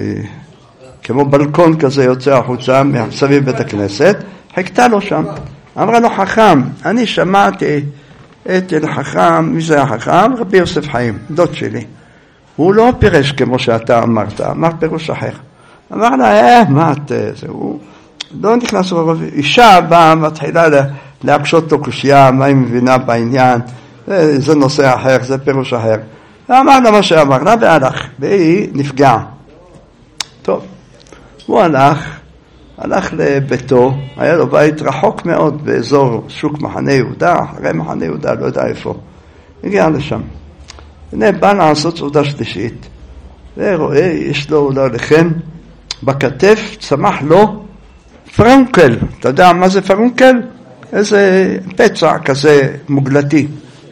כמו בלקון כזה יוצא החוצה מסביב בית הכנסת, חיכתה לו שם. אמרה לו, חכם, אני שמעתי את החכם, מי זה החכם? רבי יוסף חיים, דוד שלי. הוא לא פירש כמו שאתה אמרת, אמר פירוש אחר. אמר לה, אה, מה את, זה, הוא לא נכנס לרוב, אישה באה, מתחילה להקשות לו קושייה, מה היא מבינה בעניין, זה, זה נושא אחר, זה פירוש אחר. ואמר לה מה שאמר לה, והלך, והיא נפגעה. טוב, הוא הלך, הלך לביתו, היה לו בית רחוק מאוד, באזור שוק מחנה יהודה, אחרי מחנה יהודה, לא יודע איפה. הגיע לשם. הנה, בא לעשות סעודה שלישית, ורואה, יש לו אולי לכן, בכתף צמח לו פרונקל. אתה יודע מה זה פרונקל? איזה פצע כזה מוגלתי.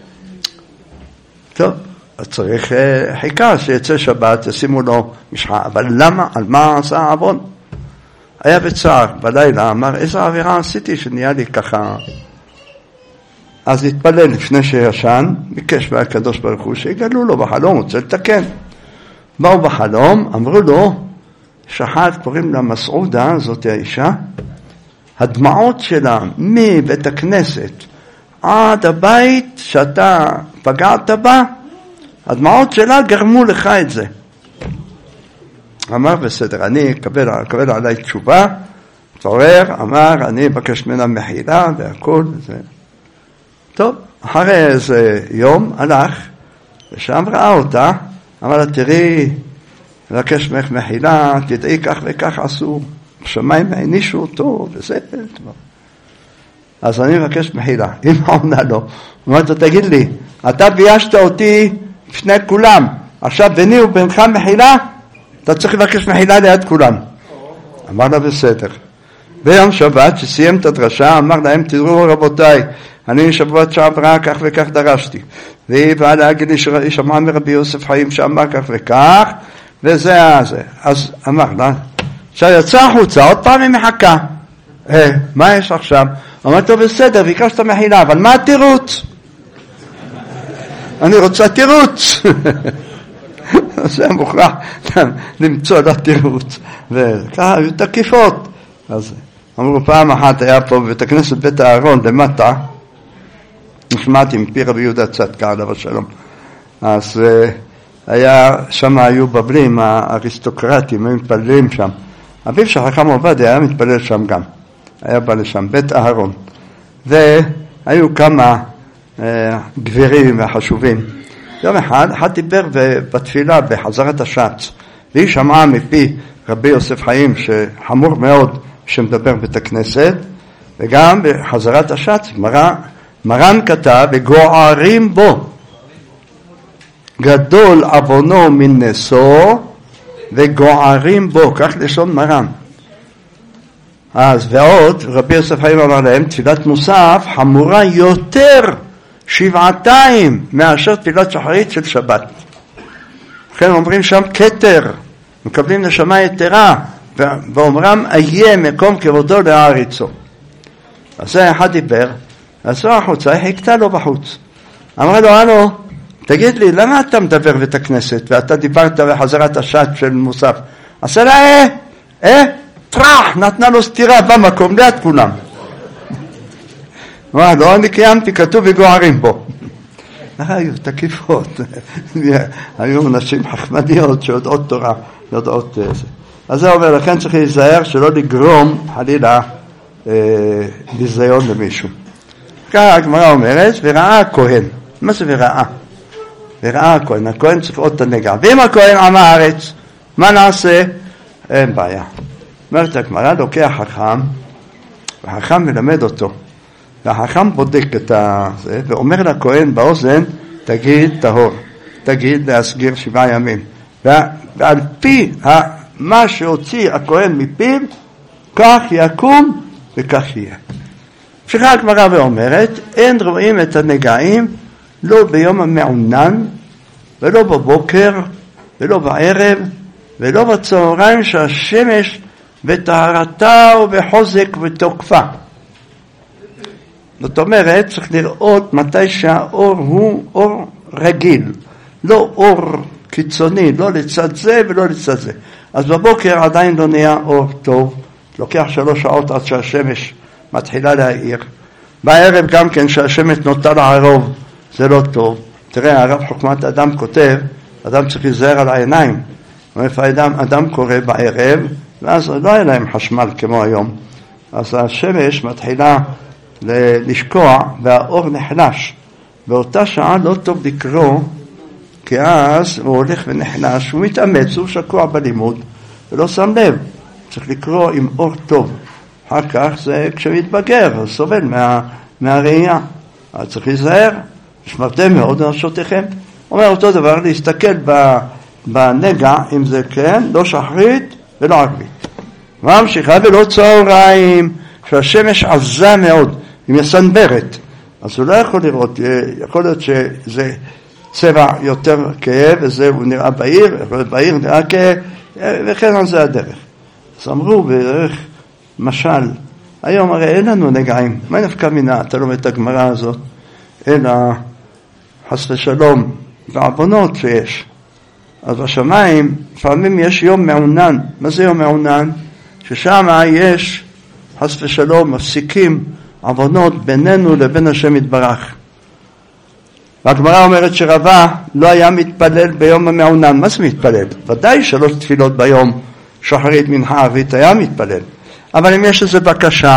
טוב, אז צריך חיכה שיצא שבת, ישימו לו משחה. אבל למה? על מה עשה העוון? היה בצער, בלילה, אמר, איזה עבירה עשיתי שנהיה לי ככה. אז התפלל לפני שישן, ביקש מהקדוש ברוך הוא שיגלו לו בחלום, רוצה לתקן. באו בחלום, אמרו לו, שחת, קוראים לה מסעודה, זאת האישה, הדמעות שלה מבית הכנסת עד הבית שאתה פגעת בה, הדמעות שלה גרמו לך את זה. אמר, בסדר, אני אקבל, אקבל עליי תשובה, תעורר, אמר, אני אבקש ממנה מחילה והכל. זה. טוב, אחרי איזה יום הלך, ושם ראה אותה, אמר לה, תראי, לבקש ממך מחילה, תדעי כך וכך עשו, שמיים הענישו אותו, וזה, אז אני מבקש מחילה. אמא עונה לו, אומרת לו, תגיד לי, אתה ביישת אותי לפני כולם, עכשיו ביני ובינך מחילה, אתה צריך לבקש מחילה ליד כולם. אמר לה, בסדר. ביום שבת, שסיים את הדרשה, אמר להם, תראו רבותיי, אני שבועת שעברה כך וכך דרשתי. והיא באה להגיד לי ששמעה מרבי יוסף חיים שאמר כך וכך, וזה זה. אז אמר לה, שיצא החוצה, עוד פעם היא מחכה. אה, מה יש עכשיו? אמרת לו, בסדר, ביקשת מחילה, אבל מה התירוץ? אני רוצה תירוץ. זה מוכרח למצוא לה תירוץ. וככה היו תקיפות. אז אמרו, פעם אחת היה פה בבית הכנסת בית הארון למטה, נשמעתי מפי רבי יהודה צדקה עליו השלום. אז היה, שם היו בבלים, האריסטוקרטים, הם מתפללים שם. אביו של חכם עובדיה היה מתפלל שם גם. היה בא לשם, בית אהרון. והיו כמה אה, גבירים וחשובים. יום אחד, אחד דיבר בתפילה בחזרת השץ. והיא שמעה מפי רבי יוסף חיים, שחמור מאוד שמדבר בית הכנסת, וגם בחזרת השץ, מרן, מרן כתב, וגוערים בו. גדול עוונו מנשוא, וגוערים בו, כך לשון מרן. אז ועוד, רבי יוסף חיים אמר להם, תפילת מוסף חמורה יותר שבעתיים מאשר תפילת שחרית של שבת. לכן אומרים שם כתר, מקבלים נשמה יתרה, ואומרם איה מקום כבודו להעריצו. אז זה אחד דיבר, אז הוא החוצה, חיכתה לו בחוץ. אמרה לו, הלו, תגיד לי, למה אתה מדבר בית הכנסת, ואתה דיברת בחזרת השעת של מוסף? עשה לה, אה, אה, טרח, נתנה לו סתירה במקום, ליד כולם. מה, לא, אני קיימתי, כתוב וגוערים בו. היו תקיפות, היו נשים חכמניות שיודעות תורה, יודעות זה. אז זה אומר, לכן צריך להיזהר שלא לגרום חלילה ביזיון למישהו. ככה הגמרא אומרת, וראה הכהן. מה זה וראה? וראה הכהן, הכהן צריך עוד את הנגע. ואם הכהן עם הארץ, מה נעשה? אין בעיה. אומרת הגמרא, לוקח חכם, והחכם מלמד אותו. והחכם בודק את זה, ואומר לכהן באוזן, תגיד טהור, תגיד להסגיר שבעה ימים. ועל פי מה שהוציא הכהן מפיו, כך יקום וכך יהיה. שכה הגמרא ואומרת, אין רואים את הנגעים, לא ביום המעונן, ולא בבוקר, ולא בערב, ולא בצהריים שהשמש בטהרתה ובחוזק ותוקפה. זאת אומרת, צריך לראות מתי שהאור הוא אור רגיל, לא אור קיצוני, לא לצד זה ולא לצד זה. אז בבוקר עדיין לא נהיה אור טוב, לוקח שלוש שעות עד שהשמש מתחילה להאיר. בערב גם כן שהשמש נוטה לערוב, זה לא טוב. תראה, הרב חוכמת אדם כותב, אדם צריך להיזהר על העיניים. אדם, אדם קורא בערב, ואז לא היה להם חשמל כמו היום. אז השמש מתחילה לשקוע והאור נחלש. באותה שעה לא טוב לקרוא, כי אז הוא הולך ונחלש, הוא מתאמץ, הוא שקוע בלימוד, ולא שם לב. צריך לקרוא עם אור טוב. אחר כך זה כשמתבגר, הוא סובל מה, מהראייה. אז צריך להיזהר, שמרתם מאוד נפשותיכם. אומר אותו דבר, להסתכל בנגע, אם זה כן, לא שחרית ולא ערבית. ממשיכה ולא צהריים, שהשמש עזה מאוד, היא מסנברת. אז הוא לא יכול לראות, יכול להיות שזה צבע יותר כאב, וזה הוא נראה בעיר, יכול להיות בעיר נראה כאב, וכן על זה הדרך. אז אמרו בדרך משל, היום הרי אין לנו נגעים, מה נפקא מינה, אתה לומד את הגמרא הזאת, אלא חס ושלום, בעוונות שיש. אז בשמיים, לפעמים יש יום מעונן. מה זה יום מעונן? ששם יש, חס ושלום, מפסיקים עוונות בינינו לבין השם יתברך. והגמרא אומרת שרבה לא היה מתפלל ביום המעונן. מה זה מתפלל? ודאי שלוש תפילות ביום, שחרית מנחה ערבית היה מתפלל. אבל אם יש איזו בקשה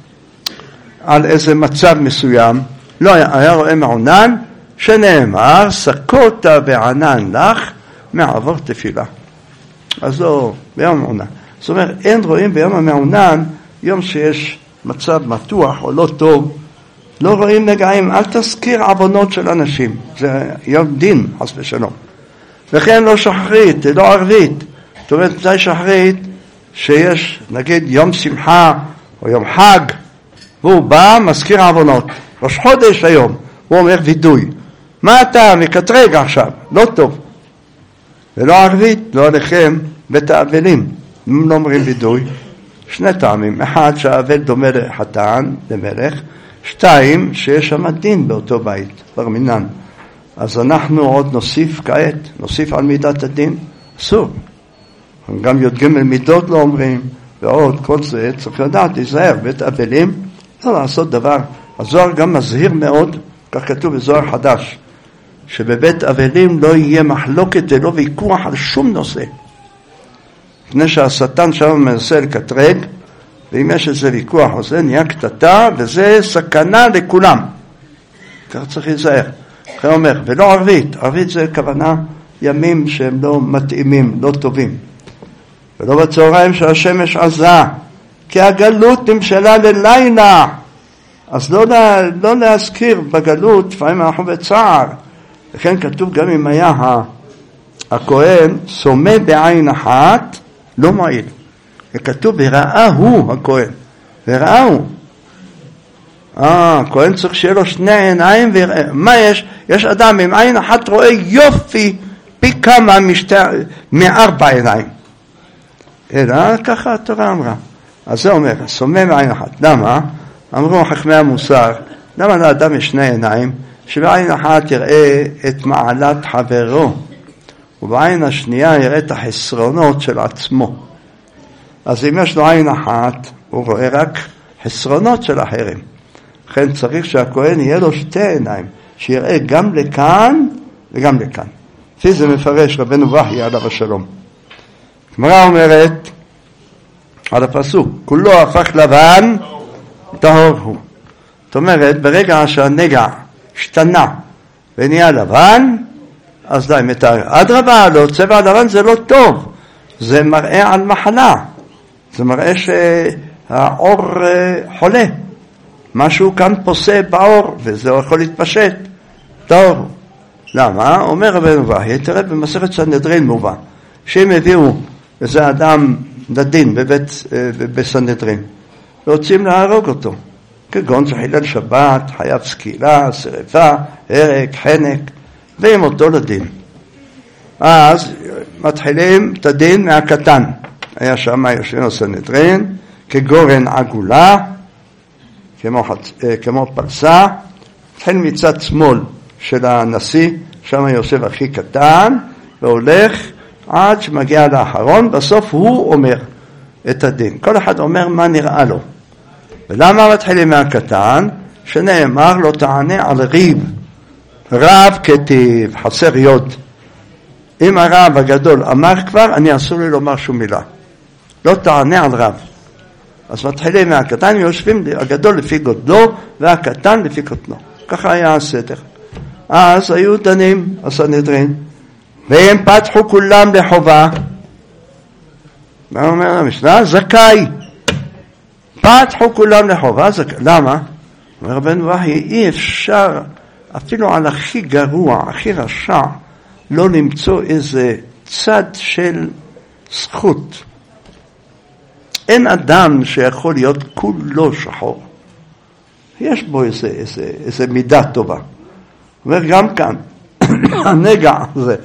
על איזה מצב מסוים, לא היה, היה רואה מעונן, שנאמר, סקותה בענן לך, מעבור תפילה. אז לא, ביום המעונן. זאת אומרת, אין רואים ביום המעונן, יום שיש מצב מתוח או לא טוב, לא רואים נגעים, אל תזכיר עוונות של אנשים. זה יום דין, חס ושלום. וכן לא שחרית, לא ערבית. זאת אומרת, מתי שחרית, שיש, נגיד, יום שמחה או יום חג, והוא בא, מזכיר עוונות. ראש חודש היום, הוא אומר וידוי. מה אתה מקטרג עכשיו? לא טוב. ולא ערבית, לא עליכם, בית האבלים. אם לא אומרים וידוי, שני טעמים. אחד, שהאבל דומה לחתן, למלך. שתיים, שיש שם דין באותו בית, בר מינן. אז אנחנו עוד נוסיף כעת, נוסיף על מידת הדין, אסור. גם יודגים מידות לא אומרים, ועוד כל זה צריך לדעת, להיזהר, בית אבלים, לא לעשות דבר. הזוהר גם מזהיר מאוד, כך כתוב בזוהר חדש, שבבית אבלים לא יהיה מחלוקת ולא ויכוח על שום נושא. לפני שהשטן שם מנסה לקטרג, ואם יש איזה ויכוח, אז זה נהיה קטטה, וזה סכנה לכולם. כך צריך להיזהר. אחרי אומר, ולא ערבית. ערבית זה כוונה ימים שהם לא מתאימים, לא טובים. ולא בצהריים שהשמש עזה, כי הגלות נמשלה ללילה. אז לא, לא להזכיר בגלות, לפעמים אנחנו בצער. וכן כתוב גם אם היה הכהן, סומה בעין אחת, לא מועיל. וכתוב, וראה הוא הכהן, וראה הוא. אה, כהן צריך שיהיה לו שני עיניים ויראה. מה יש? יש אדם עם עין אחת רואה יופי פי כמה משתי, מארבע עיניים. אלא ככה התורה אמרה. אז זה אומר, סומם עין אחת. למה? אמרו חכמי המוסר, למה לאדם יש שני עיניים? שבעין אחת יראה את מעלת חברו, ובעין השנייה יראה את החסרונות של עצמו. אז אם יש לו עין אחת, הוא רואה רק חסרונות של אחרים. לכן צריך שהכהן יהיה לו שתי עיניים, שיראה גם לכאן וגם לכאן. לפי זה מפרש רבנו וחייא עליו השלום. הגמרא אומרת על הפסוק, כולו הפך לבן, טהור הוא. זאת אומרת, ברגע שהנגע השתנה ונהיה לבן, אז די מתאר. אדרבה, לא, צבע לבן זה לא טוב. זה מראה על מחלה. זה מראה שהאור חולה. משהו כאן פוסה באור, וזה יכול להתפשט. טוב. למה? אומר רבנו וחייא, תראה במסכת סנהדרין מובא, שהם הביאו איזה אדם לדין בבית, בסנהדרין. רוצים להרוג אותו. כגון שחילל שבת, חייב סקילה, שריפה, הרג, חנק, והם אותו לדין. אז מתחילים את הדין מהקטן. היה שם יושבים בסנהדרין, כגורן עגולה, כמו, כמו פרסה, מתחיל מצד שמאל של הנשיא, שם יושב הכי קטן, והולך עד שמגיע לאחרון, בסוף הוא אומר את הדין. כל אחד אומר מה נראה לו. ולמה מתחילים מהקטן? שנאמר לא תענה על ריב. רב כתיב, חסר יוד. אם הרב הגדול אמר כבר, אני אסור לי לומר שום מילה. לא תענה על רב. אז מתחילים מהקטן, יושבים הגדול לפי גודלו, והקטן לפי קטנו. ככה היה הסדר. אז היו דנים הסנהדרין, והם פתחו כולם לחובה. מה אומר המשנה? זכאי. פתחו כולם לחובה, זכאי. למה? אומר רבנו וחייא, אי אפשר, אפילו על הכי גרוע, הכי רשע, לא למצוא איזה צד של זכות. אין אדם שיכול להיות כולו שחור. יש בו איזה, איזה, איזה מידה טובה. אומר גם כאן, הנגע הזה,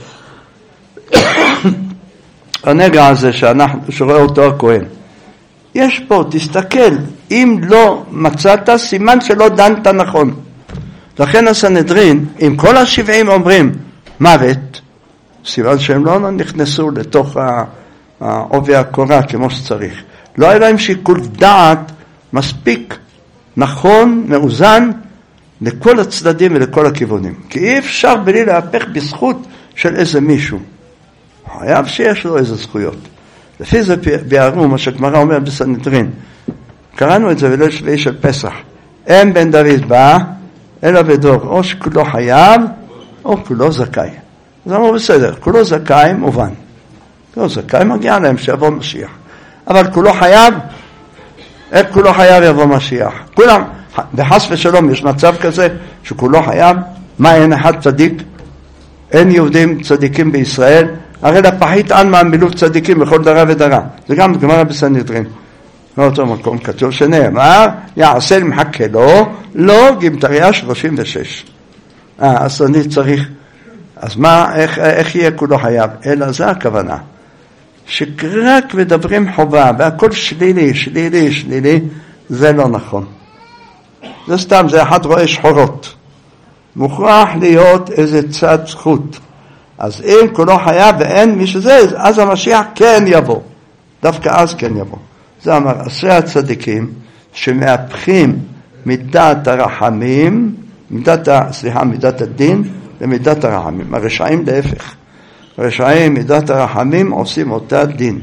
הנגע הזה שאנחנו, שרואה אותו הכהן, יש פה, תסתכל, אם לא מצאת, סימן שלא דנת נכון. לכן הסנהדרין, אם כל השבעים אומרים מוות, סימן שהם לא נכנסו לתוך העובי הקורה כמו שצריך. לא היה להם שיקול דעת מספיק, נכון, מאוזן, לכל הצדדים ולכל הכיוונים. כי אי אפשר בלי להפך בזכות של איזה מישהו. חייב שיש לו איזה זכויות. לפי זה ביארו מה שגמרא אומר בסנהדרין. קראנו את זה בליל שביעי של פסח. אין בן דוד בא, אלא בדור, או שכולו חייב, או כולו זכאי. אז אמרו בסדר, כולו זכאי מובן. כולו זכאי מגיע להם שיבוא משיח. אבל כולו חייב, איך כולו חייב יבוא משיח? כולם, בחס ושלום יש מצב כזה שכולו חייב. מה, אין אחד צדיק? אין יהודים צדיקים בישראל? הרי לפחית על מהמילות צדיקים בכל דרה ודרה. זה גם גמרא בסנהדרין. באותו מקום כתוב שנאמר, יעשה למחכה לו, לא גימטריה שלושים ושש. אה, אז אני צריך, אז מה, איך, איך יהיה כולו חייב? אלא זה הכוונה. שרק מדברים חובה, והכל שלילי, שלילי, שלילי, זה לא נכון. זה סתם, זה אחד רואה שחורות. מוכרח להיות איזה צד זכות. אז אם כולו חייב ואין מי שזה, אז המשיח כן יבוא. דווקא אז כן יבוא. זה אמר, עשרי הצדיקים שמהפכים מידת הרחמים, מידת, סליחה, מידת הדין למידת הרחמים. הרשעים להפך. הרשעים מידת הרחמים עושים אותה דין.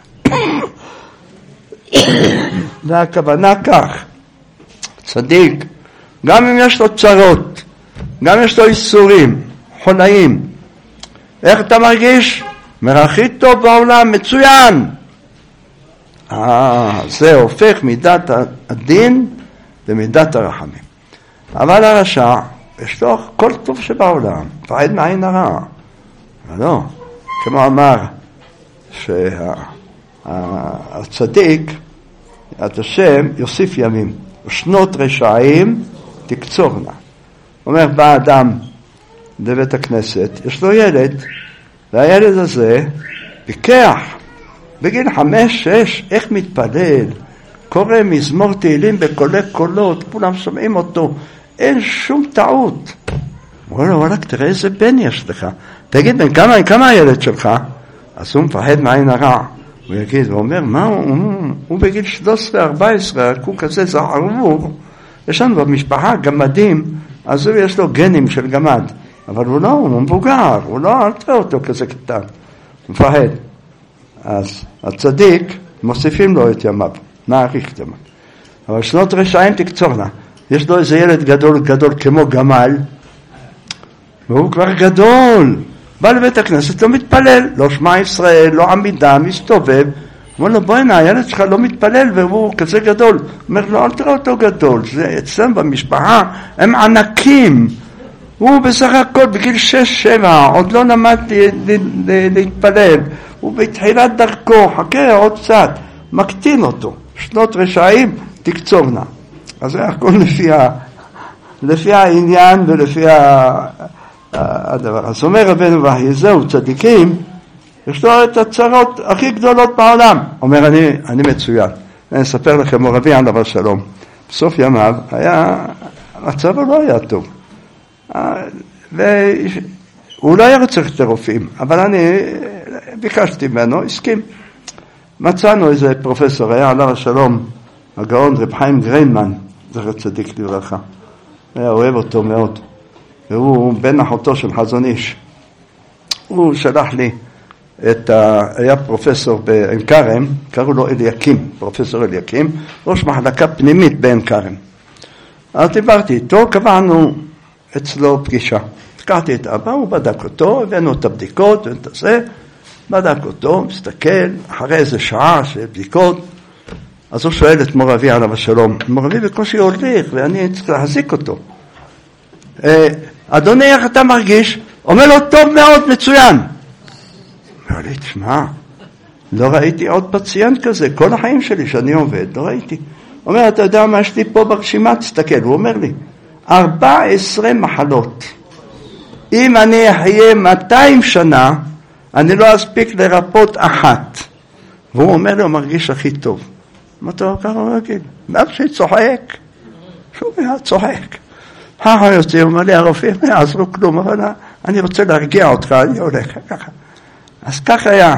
והכוונה כך, צדיק, גם אם יש לו צרות, גם אם יש לו איסורים, חולאים, איך אתה מרגיש? מרחי טוב בעולם, מצוין. אה, זה הופך מידת הדין למידת הרחמים. אבל הרשע, יש לו כל טוב שבעולם, פחד מעין הרע. לא, כמו אמר שהצדיק, את השם יוסיף ימים. שנות רשעים תקצורנה. אומר, בא אדם לבית הכנסת, יש לו ילד, והילד הזה פיקח, בגיל חמש, שש, איך מתפלל, קורא מזמור תהילים בקולי קולות, כולם שומעים אותו, אין שום טעות. אומר לו, וואלק, תראה איזה בן יש לך. תגיד, בן כמה, כמה הילד שלך? אז הוא מפחד מעין הרע. הוא יגיד, הוא אומר, מה הוא? הוא, הוא בגיל שלוש עשרה ארבע עשרה, הוא כזה זערור. יש לנו במשפחה גמדים, אז הוא יש לו גנים של גמד. אבל הוא לא, הוא מבוגר, הוא לא, אל תראה אותו כזה קטן. הוא מפחד. אז הצדיק, מוסיפים לו את ימיו, נעריך את ימיו. אבל שנות רשעים תקצורנה. יש לו איזה ילד גדול גדול כמו גמל, והוא כבר גדול. בא לבית הכנסת, לא מתפלל, לא שמע ישראל, לא עמידה, מסתובב. אומר לו, בוא הנה, הילד שלך לא מתפלל, והוא כזה גדול. אומר לו, אל תראה אותו גדול, זה אצלם במשפחה, הם ענקים. הוא בסך הכל בגיל שש שבע, עוד לא למד להתפלל. הוא בתחילת דרכו, חכה עוד קצת, מקטין אותו. שנות רשעים תקצורנה. אז זה הכל לפי, ה, לפי העניין ולפי ה, הדבר. אז אומר רבנו ואהי, זהו צדיקים, יש לו את הצרות הכי גדולות בעולם. אומר, אני, אני מצוין. אני אספר לכם, רבי עליו השלום. בסוף ימיו, היה, המצב לא היה טוב. והוא לא היה צריך את הרופאים, אבל אני ביקשתי ממנו, הסכים. מצאנו איזה פרופסור, היה עליו השלום, הגאון רב חיים גריינמן, זכר צדיק לברכה. היה אוהב אותו מאוד. והוא בן אחותו של חזון איש. הוא שלח לי את ה... היה פרופסור בעין כרם, קראו לו אליקים, פרופסור אליקים, ראש מחלקה פנימית בעין כרם. אז דיברתי איתו, קבענו אצלו פגישה. לקחתי את אבא, הוא בדק אותו, הבאנו את הבדיקות, ואת זה, בדק אותו, מסתכל, אחרי איזה שעה של בדיקות, אז הוא שואל את מור אבי עליו השלום, מור אבי בקושי הולך, ואני צריך להחזיק אותו. אדוני, איך אתה מרגיש? אומר לו, טוב מאוד, מצוין. אומר לי, תשמע, לא ראיתי עוד פציינט כזה, כל החיים שלי שאני עובד, לא ראיתי. אומר, אתה יודע מה יש לי פה ברשימה? תסתכל, הוא אומר לי, ארבע עשרה מחלות. אם אני אחיה מאתיים שנה, אני לא אספיק לרפות אחת. והוא אומר לי, הוא מרגיש הכי טוב. מה אתה ככה רגיל? מאב שצוחק. שוב היה צוחק. אחר יוצא, הוא אומר לי, הרופאים לא יעזרו כלום, אבל אני רוצה להרגיע אותך, אני הולך ככה. אז כך היה.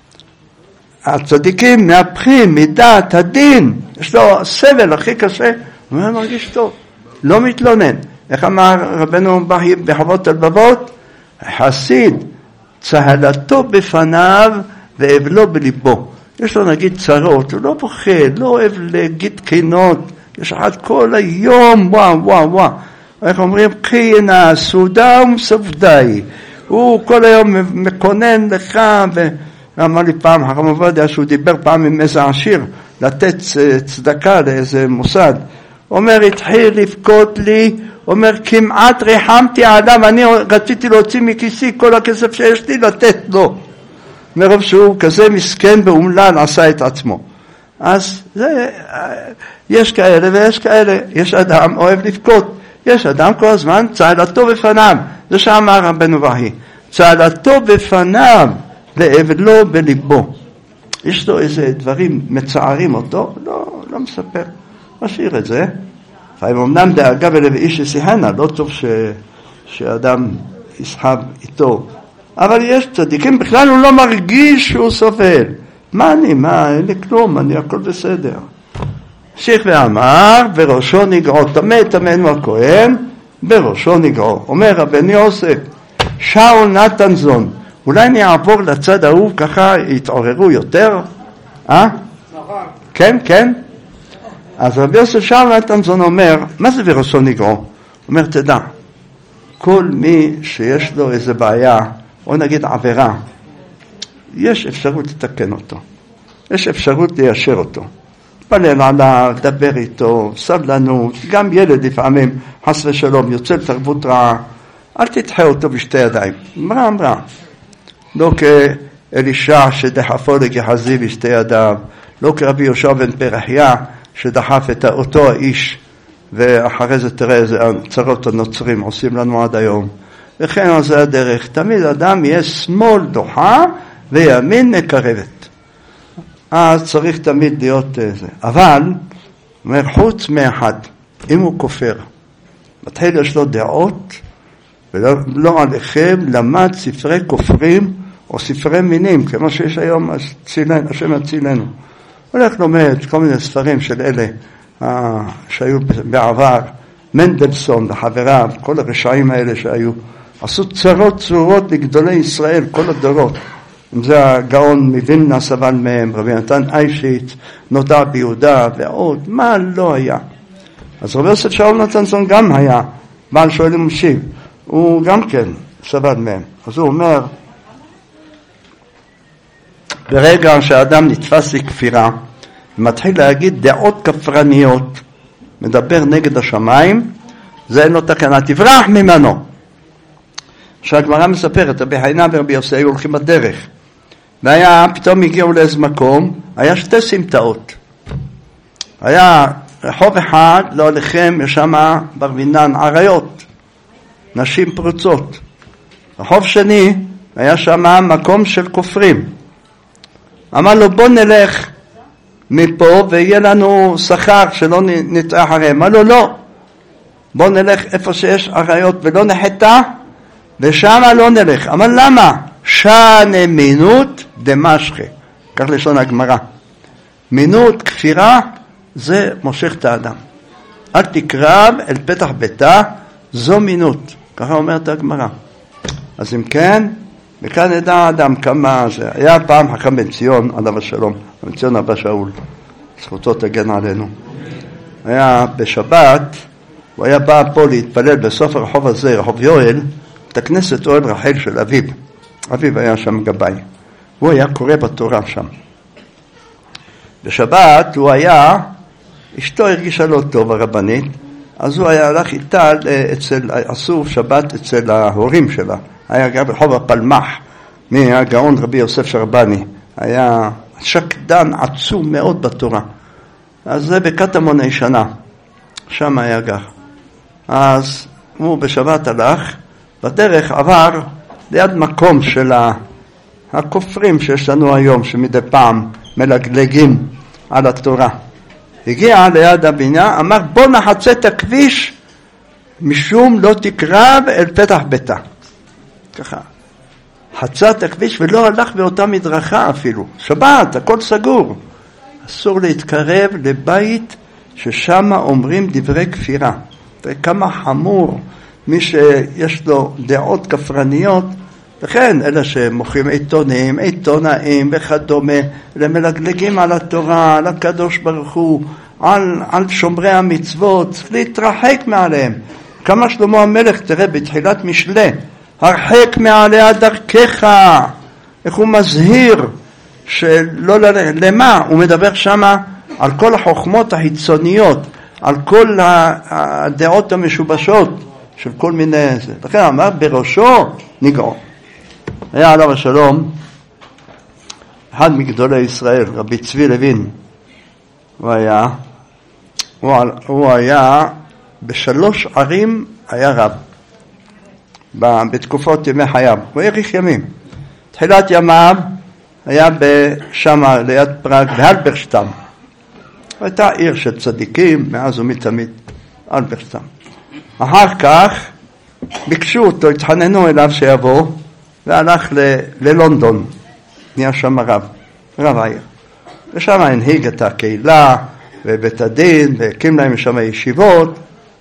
הצדיקים מהפכים מדעת הדין, יש לו סבל הכי קשה, הוא אומר, מרגיש טוב, לא מתלונן. איך אמר רבנו בחוות הלבבות? חסיד, צהלתו בפניו ואבלו בליבו. יש לו נגיד צרות, הוא לא פוחד, לא אוהב להגיד קינות, יש אחד כל היום, וואו וואו וואו. איך אומרים? קיינה, סעודה ומסעבדי. הוא כל היום מקונן לך, ואמר לי פעם, הרב עובדיה, שהוא דיבר פעם עם איזה עשיר, לתת צדקה לאיזה מוסד. אומר, התחיל לבכות לי, אומר, כמעט ריחמתי עליו, אני רציתי להוציא מכיסי כל הכסף שיש לי לתת לו. מרוב שהוא כזה מסכן באומלל עשה את עצמו. אז זה, יש כאלה ויש כאלה, יש אדם אוהב לבכות, יש אדם כל הזמן צהלתו בפניו, זה שאמר רבנו ואהי, צהלתו בפניו ואבלו בליבו. יש לו איזה דברים מצערים אותו, לא, לא מספר, משאיר את זה. חיים אמנם דאגה בלב איש יסיהנה, לא טוב ש, שאדם יסחב איתו, אבל יש צדיקים, בכלל הוא לא מרגיש שהוא סובל. מה אני, מה, אין לי כלום, אני הכל בסדר. שיח ואמר, בראשו נגעו, תמה תמנו הכהן, בראשו נגעו. אומר רבני יוסף, שאול נתנזון, אולי נעבור לצד ההוא, ככה יתעוררו יותר? אה? נכון. כן, כן. אז רבי יוסף שאול נתנזון אומר, מה זה בראשו נגעו? אומר, תדע, כל מי שיש לו איזה בעיה, או נגיד עבירה, יש אפשרות לתקן אותו. יש אפשרות ליישר אותו. פלל עליו, דבר איתו, סבלנות, גם ילד לפעמים, חס ושלום, יוצא לתרבות רעה, אל תדחה אותו בשתי ידיים. אמרה, אמרה. לא כאלישע שדחפו לגחזי בשתי ידיו, לא כרבי יהושע בן פרחיה, שדחף את אותו האיש, ואחרי זה תראה איזה צרות הנוצרים עושים לנו עד היום. וכן על זה הדרך. תמיד אדם יהיה שמאל דוחה וימין מקרבת. אז צריך תמיד להיות זה. אבל, חוץ מאחד, אם הוא כופר, מתחיל יש לו דעות, ולא לא עליכם למד ספרי כופרים או ספרי מינים, כמו שיש היום, השם הצילנו. הולך לומד כל מיני ספרים של אלה אה, שהיו בעבר, מנדלסון וחבריו, כל הרשעים האלה שהיו, עשו צרות צרורות לגדולי ישראל, כל הדורות. אם זה הגאון מווילנה סבל מהם, רבי נתן איישיץ, נודע ביהודה ועוד, מה לא היה. אז רבי יוסף שאול נתנסון גם היה, בעל שואל ומשיב, הוא גם כן סבל מהם. אז הוא אומר, ברגע שהאדם נתפס לכפירה, מתחיל להגיד דעות כפרניות, מדבר נגד השמיים, זה אין לו תקנה, תברח ממנו. שהגמרא מספרת, רבי חיינה ורבי יוסי היו הולכים בדרך, והיה, פתאום הגיעו לאיזה מקום, היה שתי סמטאות. היה רחוב אחד, לא עליכם, יש שם ברבינן עריות, נשים פרוצות. רחוב שני, היה שם מקום של כופרים. אמר לו, בוא נלך מפה ויהיה לנו שכר שלא נטעה אחריהם. אמר לו, לא. בוא נלך איפה שיש עריות ולא נחתה, ושם לא נלך. אמר, למה? שנה מינות דמשכה. כך לשון הגמרא. מינות, כפירה, זה מושך את האדם. אל תקרב אל פתח ביתה, זו מינות. ככה אומרת הגמרא. אז אם כן, וכאן ידע האדם כמה זה. היה פעם חכם בן ציון, עליו השלום, בן ציון אבא שאול, זכותו תגן עלינו. היה בשבת, הוא היה בא פה להתפלל בסוף הרחוב הזה, רחוב יואל, את הכנסת אוהל רחל של אביו. אביו היה שם גבאי. הוא היה קורא בתורה שם. בשבת הוא היה, אשתו הרגישה לא טוב הרבנית, אז הוא היה הלך איתה אצל, עשו שבת אצל ההורים שלה. היה גם ברחוב הפלמח, מהגאון רבי יוסף שרבני. היה שקדן עצום מאוד בתורה. אז זה בקטמון הישנה. שם היה גר. אז הוא בשבת הלך, בדרך עבר ליד מקום של הכופרים שיש לנו היום, שמדי פעם מלגלגים על התורה. הגיע ליד הבניין, אמר בוא נחצה את הכביש, משום לא תקרב אל פתח ביתה. ככה. חצה את הכביש ולא הלך באותה מדרכה אפילו. שבת, הכל סגור. אסור להתקרב לבית ששם אומרים דברי כפירה. וכמה חמור מי שיש לו דעות כפרניות, וכן אלה שמוכרים עיתונים, עיתונאים וכדומה, למלגלגים על התורה, על הקדוש ברוך הוא, על, על שומרי המצוות, צריך להתרחק מעליהם. כמה שלמה המלך, תראה בתחילת משלי, הרחק מעליה דרכך, איך הוא מזהיר שלא ללכת, למה? הוא מדבר שמה על כל החוכמות החיצוניות, על כל הדעות המשובשות של כל מיני זה. לכן אמר בראשו נגעו. היה עליו השלום אחד מגדולי ישראל, רבי צבי לוין. הוא היה הוא, הוא היה בשלוש ערים היה רב בתקופות ימי חייו. הוא האריך ימים. תחילת ימיו היה שם ליד פראג בהלברשטאם. הייתה עיר של צדיקים מאז ומתמיד, אלברשטאם. אחר כך ביקשו אותו, התחננו אליו שיבוא, והלך ל- ללונדון, נהיה שם רב, רב העיר. ושם הנהיג את הקהילה ובית הדין, והקים להם שם ישיבות.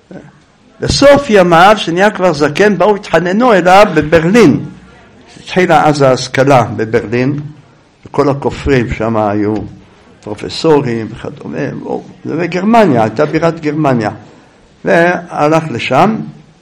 בסוף ימיו, שנהיה כבר זקן, באו התחננו אליו בברלין. התחילה אז ההשכלה בברלין, וכל הכופרים שם היו פרופסורים וכדומה, זה בגרמניה, הייתה בירת גרמניה. והלך לשם,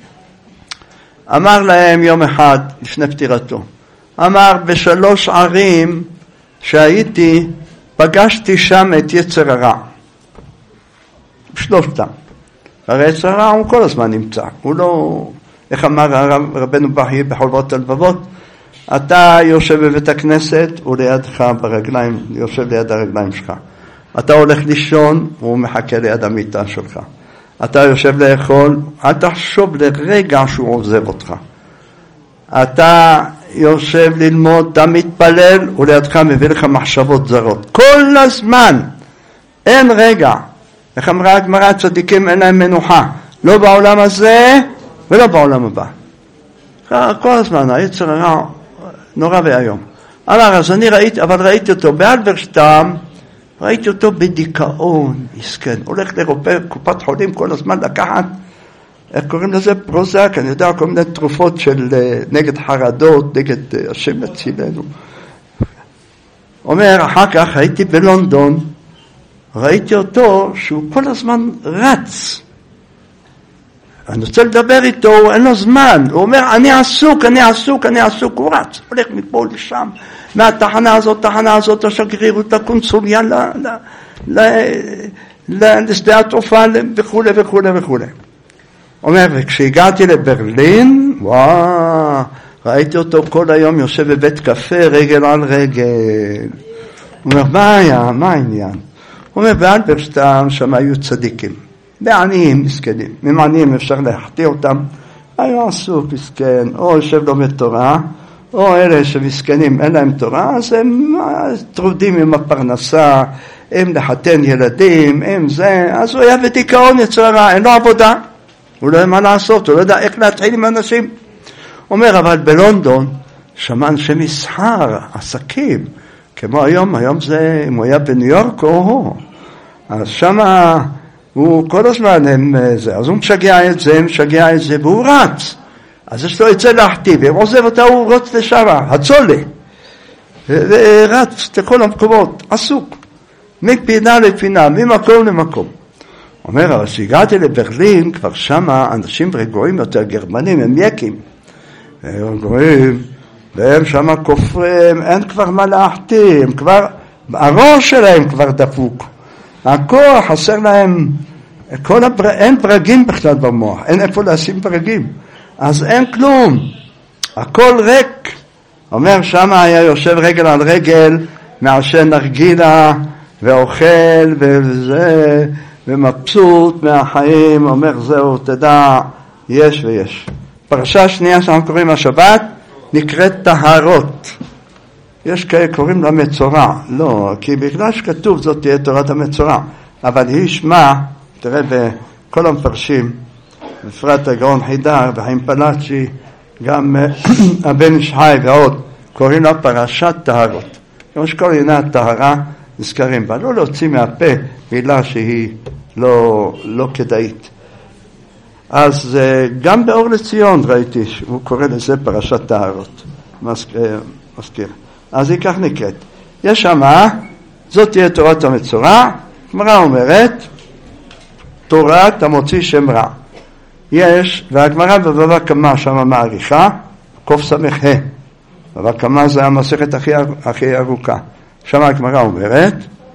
אמר להם יום אחד לפני פטירתו, אמר בשלוש ערים שהייתי, פגשתי שם את יצר הרע. שלושתם. הרי יצר הרע הוא כל הזמן נמצא. הוא לא, איך אמר הרב, רבנו בחיי בחולבות הלבבות, אתה יושב בבית הכנסת ולידך ברגליים, יושב ליד הרגליים שלך. אתה הולך לישון, הוא מחכה ליד המיטה שלך. אתה יושב לאכול, אל תחשוב לרגע שהוא עוזב אותך. אתה יושב ללמוד, אתה מתפלל, ולידך מביא לך מחשבות זרות. כל הזמן, אין רגע. איך אמרה הגמרא, הצדיקים אין להם מנוחה. לא בעולם הזה ולא בעולם הבא. כל הזמן, היצר הרע נורא והיום. אמר, אז אני ראיתי, אבל ראיתי אותו באלברשטאם, ראיתי אותו בדיכאון, מסכן. הולך לרופא קופת חולים כל הזמן לקחת, איך קוראים לזה? פרוזק, אני יודע, כל מיני תרופות של נגד חרדות, נגד השם הצילנו. אומר, אחר כך הייתי בלונדון, ראיתי אותו שהוא כל הזמן רץ. אני רוצה לדבר איתו, אין לו זמן. הוא אומר, אני עסוק, אני עסוק, אני עסוק. הוא רץ, הולך מפה לשם, מהתחנה הזאת, תחנה הזאת, השגרירות, הקונסוליה, לשדה התעופה וכו' וכו' וכו'. אומר, וכשהגעתי לברלין, וואו, ראיתי אותו כל היום יושב בבית קפה, רגל על רגל. הוא אומר, מה היה? מה העניין? הוא אומר, באלברשטאם שם היו צדיקים. בעניים מסכנים. ממעניים אפשר להחטיא אותם. היו עסוק מסכן, או יושב לומד תורה, או אלה שמסכנים אין להם תורה, אז הם טרודים עם הפרנסה, הם לחתן ילדים, הם זה, אז הוא היה בדיכאון יצר הרע, אין לו עבודה. הוא לא יודע מה לעשות, הוא לא יודע איך להתחיל עם אנשים. אומר, אבל בלונדון, שמע אנשי מסחר, עסקים, כמו היום, היום זה, אם הוא היה בניו יורק, או, אז שמה, הוא כל הזמן הם זה, אז הוא משגע את זה, משגע את זה, והוא רץ. אז יש לו את זה להחטיא, ואם עוזב אותה, הוא רוץ לשמה, הצולה. ורץ לכל המקומות, עסוק. מפינה לפינה, ממקום למקום. אומר, אבל כשהגעתי לברלין, כבר שמה אנשים רגועים יותר, גרמנים, הם יקים. הם רגועים, והם שמה כופרים, אין כבר מה להחטיא, הם כבר, הראש שלהם כבר דפוק. הכל חסר להם, כל הבר... אין ברגים בכלל במוח, אין איפה לשים ברגים. אז אין כלום, הכל ריק. אומר, שמה היה יושב רגל על רגל, מעשן נרגילה, ואוכל, וזה... ומבסוט מהחיים, אומר זהו, תדע, יש ויש. פרשה שנייה שאנחנו קוראים השבת, נקראת טהרות. יש כאלה קוראים לה מצורע, לא, כי בגלל שכתוב זאת תהיה תורת המצורע, אבל היא שמה, תראה בכל המפרשים, בפרט הגאון חידר, בחיים פלאצ'י, גם הבן ישחי ועוד, קוראים לה פרשת טהרות. כמו שכל עיני הטהרה, נזכרים בה, לא להוציא מהפה מילה שהיא לא, לא כדאית. אז גם באור לציון ראיתי שהוא קורא לזה פרשת טהרות, מזכיר. אז היא כך נקראת. יש שמה, זאת תהיה תורת המצורע, הגמרא אומרת, תורת המוציא שם רע. יש, והגמרא בבבא קמא שמה מעריכה, קוף סמך ה. בבא קמא זה המסכת הכי, הכי ארוכה. שם הגמרא אומרת,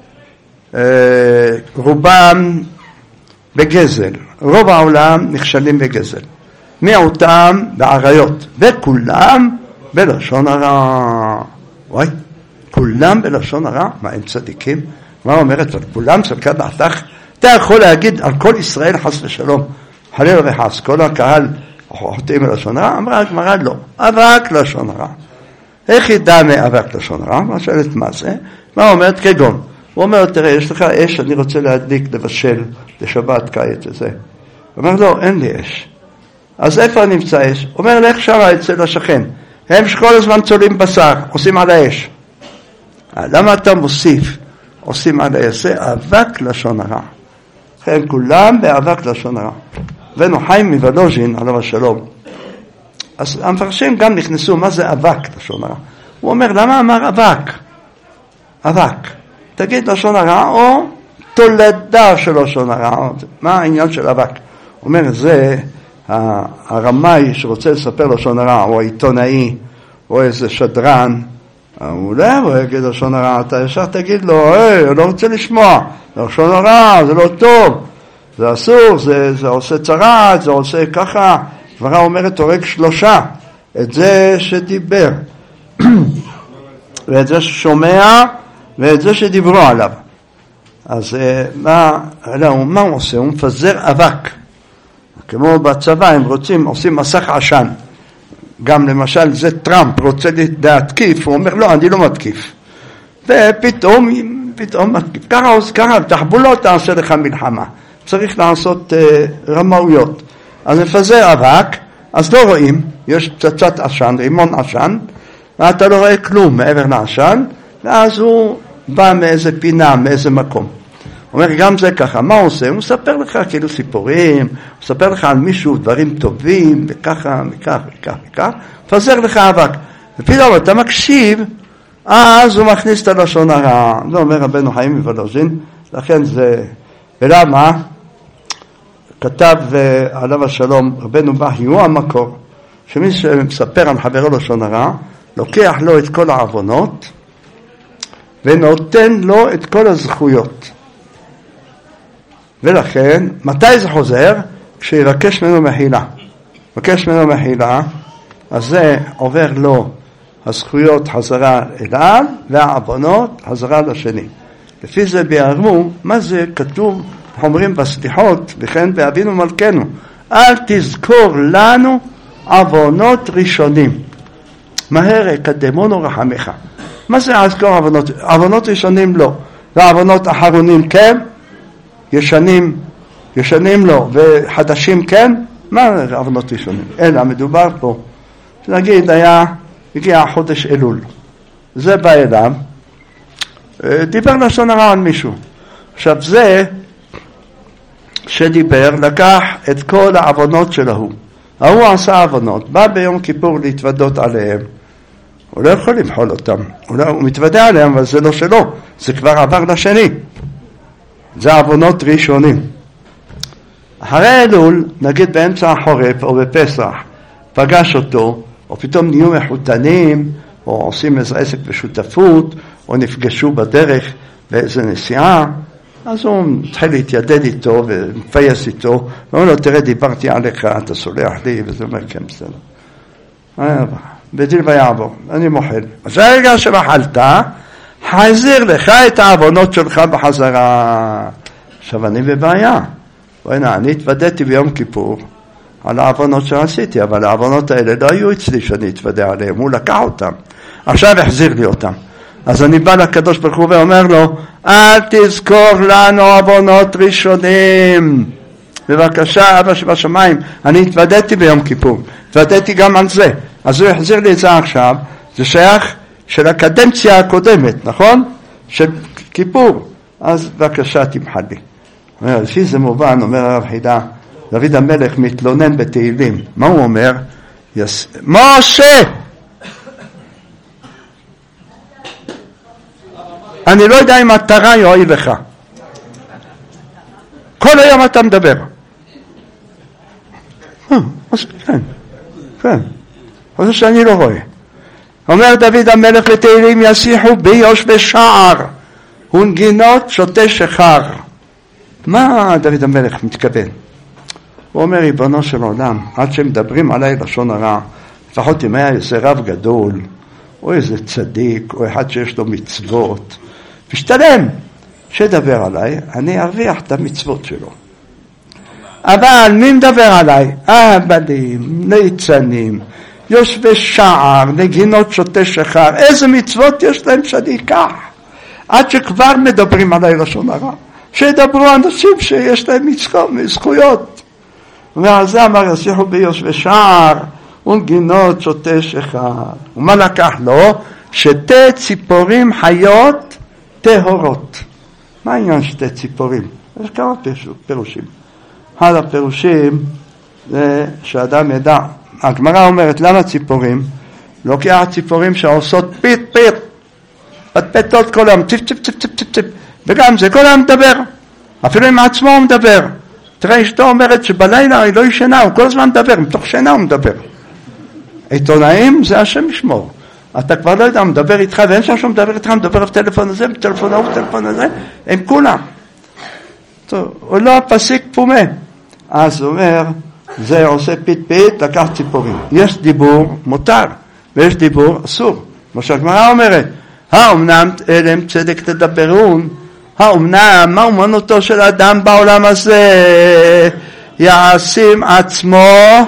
רובם בגזל, רוב העולם נכשלים בגזל, מיעוטם בעריות, וכולם בלשון הרע. וואי, כולם בלשון הרע? מה, הם צדיקים? מה אומרת? כולם צדקה דעתך? אתה יכול להגיד על כל ישראל חס ושלום, חלילה וחס, כל הקהל חוטאים בלשון הרע? אמרה הגמרא לא, אבק לשון הרע. איך ידע מאבק לשון הרע? מה שואלת מה זה? מה אומרת? כגון. הוא אומר, תראה, יש לך אש, אני רוצה להדליק, לבשל, לשבת קיץ וזה. הוא אומר, לא, אין לי אש. אז איפה נמצא אש? הוא אומר, לך שמה אצל השכן. הם שכל הזמן צולים בשר, עושים על האש. למה אתה מוסיף? עושים על האש, זה אבק לשון הרע. הם כולם באבק לשון הרע. בנו חיים מוולוז'ין, עליו השלום. אז המפרשים גם נכנסו, מה זה אבק לשון הרע? הוא אומר, למה אמר אבק? אבק. תגיד לשון הרע או תולדה של לשון הרע. מה העניין של אבק? הוא אומר, זה הרמאי שרוצה לספר לשון הרע, או העיתונאי, או איזה שדרן, הוא לא יבוא יגיד לשון הרע, אתה ישר תגיד לו, היי, הוא לא רוצה לשמוע, לשון הרע, זה לא טוב, זה אסור, זה, זה עושה צרת, זה עושה ככה. גמרא אומרת, הורג שלושה, את זה שדיבר, ואת זה ששומע, ואת זה שדיברו עליו. אז מה, לא, מה הוא עושה? הוא מפזר אבק. כמו בצבא, הם רוצים, עושים מסך עשן. גם למשל, זה טראמפ רוצה להתקיף, הוא אומר, לא, אני לא מתקיף. ופתאום, פתאום מתקיף. ככה, ככה, תחבולות תעשה לך מלחמה. צריך לעשות אה, רמאויות. אז מפזר אבק, אז לא רואים, יש פצצת עשן, רימון עשן, ואתה לא רואה כלום מעבר לעשן, ואז הוא בא מאיזה פינה, מאיזה מקום. הוא אומר, גם זה ככה, מה הוא עושה? הוא מספר לך כאילו סיפורים, הוא מספר לך על מישהו, דברים טובים, וככה, וכך, וכך, וכך, מפזר לך אבק. ופתאום אתה מקשיב, אז הוא מכניס את הלשון הרע. זה אומר רבנו חיים מוולוז'ין, לכן זה, ולמה? כתב עליו השלום, רבנו בכי, הוא המקור, שמי שמספר על חברו לשון הרע, לוקח לו את כל העוונות, ונותן לו את כל הזכויות. ולכן, מתי זה חוזר? כשיבקש ממנו מחילה. מבקש ממנו מחילה, אז זה עובר לו הזכויות חזרה אליו, והעוונות חזרה לשני. לפי זה ביארו, מה זה כתוב, אומרים בסליחות, וכן באבינו מלכנו, אל תזכור לנו עוונות ראשונים. מהר יקדמונו רחמך. מה זה לזכור עוונות? עוונות ראשונים לא, ועוונות אחרונים כן, ישנים, ישנים לא, וחדשים כן, מה זה עוונות ראשונים? אלא מדובר פה, נגיד היה, הגיע חודש אלול, זה בא אליו, דיבר לשון הרע על מישהו. עכשיו זה שדיבר לקח את כל העוונות שלו, ההוא עשה עוונות, בא ביום כיפור להתוודות עליהם, הוא לא יכול למחול אותם, הוא, לא, הוא מתוודע עליהם, אבל זה לא שלו, זה כבר עבר לשני, זה עוונות ראשונים. אחרי אלול, נגיד באמצע החורף או בפסח, פגש אותו, או פתאום נהיו מחותנים, או עושים איזה עסק בשותפות, או נפגשו בדרך באיזה נסיעה, אז הוא מתחיל להתיידד איתו ומפייס איתו, ואומר לו, תראה, דיברתי עליך, אתה סולח לי, וזה אומר, כן, בסדר. בדיל ויעבור, אני מוחל. אז הרגע שמחלת, חזיר לך את העוונות שלך בחזרה. עכשיו אני בבעיה. והנה, אני התוודעתי ביום כיפור על העוונות שעשיתי, אבל העוונות האלה לא היו אצלי שאני התוודע עליהם, הוא לקח אותם. עכשיו החזיר לי אותם. אז אני בא לקדוש ברוך הוא ואומר לו, אל תזכור לנו עוונות ראשונים. בבקשה, אבא שבשמיים, אני התוודעתי ביום כיפור, התוודעתי גם על זה. אז הוא החזיר לי את זה עכשיו, זה שייך של הקדנציה הקודמת, נכון? של כיפור. אז בבקשה תמחל לי. אומר, לפי זה מובן, אומר הרב חידה, דוד המלך מתלונן בתהילים. מה הוא אומר? יס... משה! אני לא יודע אם התרה יועיל לך. כל היום אתה מדבר. אז כן, כן. אז שאני לא רואה. אומר דוד המלך לתהילים, ישיחו ביוש בשער, ונגינות שותה שחר. מה דוד המלך מתכוון? הוא אומר, ריבונו של עולם, עד שמדברים עליי לשון הרע, לפחות אם היה איזה רב גדול, או איזה צדיק, או אחד שיש לו מצוות, משתלם שדבר עליי, אני ארוויח את המצוות שלו. אבל מי מדבר עליי? עבדים, ליצנים, יושבי שער, נגינות שותה שחר, איזה מצוות יש להם שאני אקח? עד שכבר מדברים עליי לשון הרע. שידברו אנשים שיש להם זכויות. ועל זה אמר, ישיחו ביושבי שער, ונגינות שותה שחר. ומה לקח לו? שתי ציפורים חיות טהורות. מה העניין שתי ציפורים? יש כמה פירושים. אחד הפירושים זה שאדם ידע. הגמרא אומרת, למה ציפורים? לוקח ציפורים שעושות פיט פיט, פטפטות כל היום, ציפ ציפ ציפ ציפ ציפ ציפ, וגם זה כל היום מדבר, אפילו עם עצמו הוא מדבר. תראה, אשתו אומרת שבלילה היא לא ישנה, הוא כל הזמן מדבר, מתוך שינה הוא מדבר. עיתונאים זה השם ישמור. אתה כבר לא יודע, הוא מדבר איתך, ואין שם שהוא מדבר איתך, הוא מדבר בטלפון הזה, בטלפון ההוא, בטלפון הזה, הם כולם. טוב, הוא לא פסיק פומה. אז הוא אומר, זה עושה פיט פיט, לקח ציפורים. יש דיבור מותר, ויש דיבור אסור. כמו שהגמרא אומרת, האמנם אלם צדק תדברון, האומנם, מה אומנותו של אדם בעולם הזה? יעשים עצמו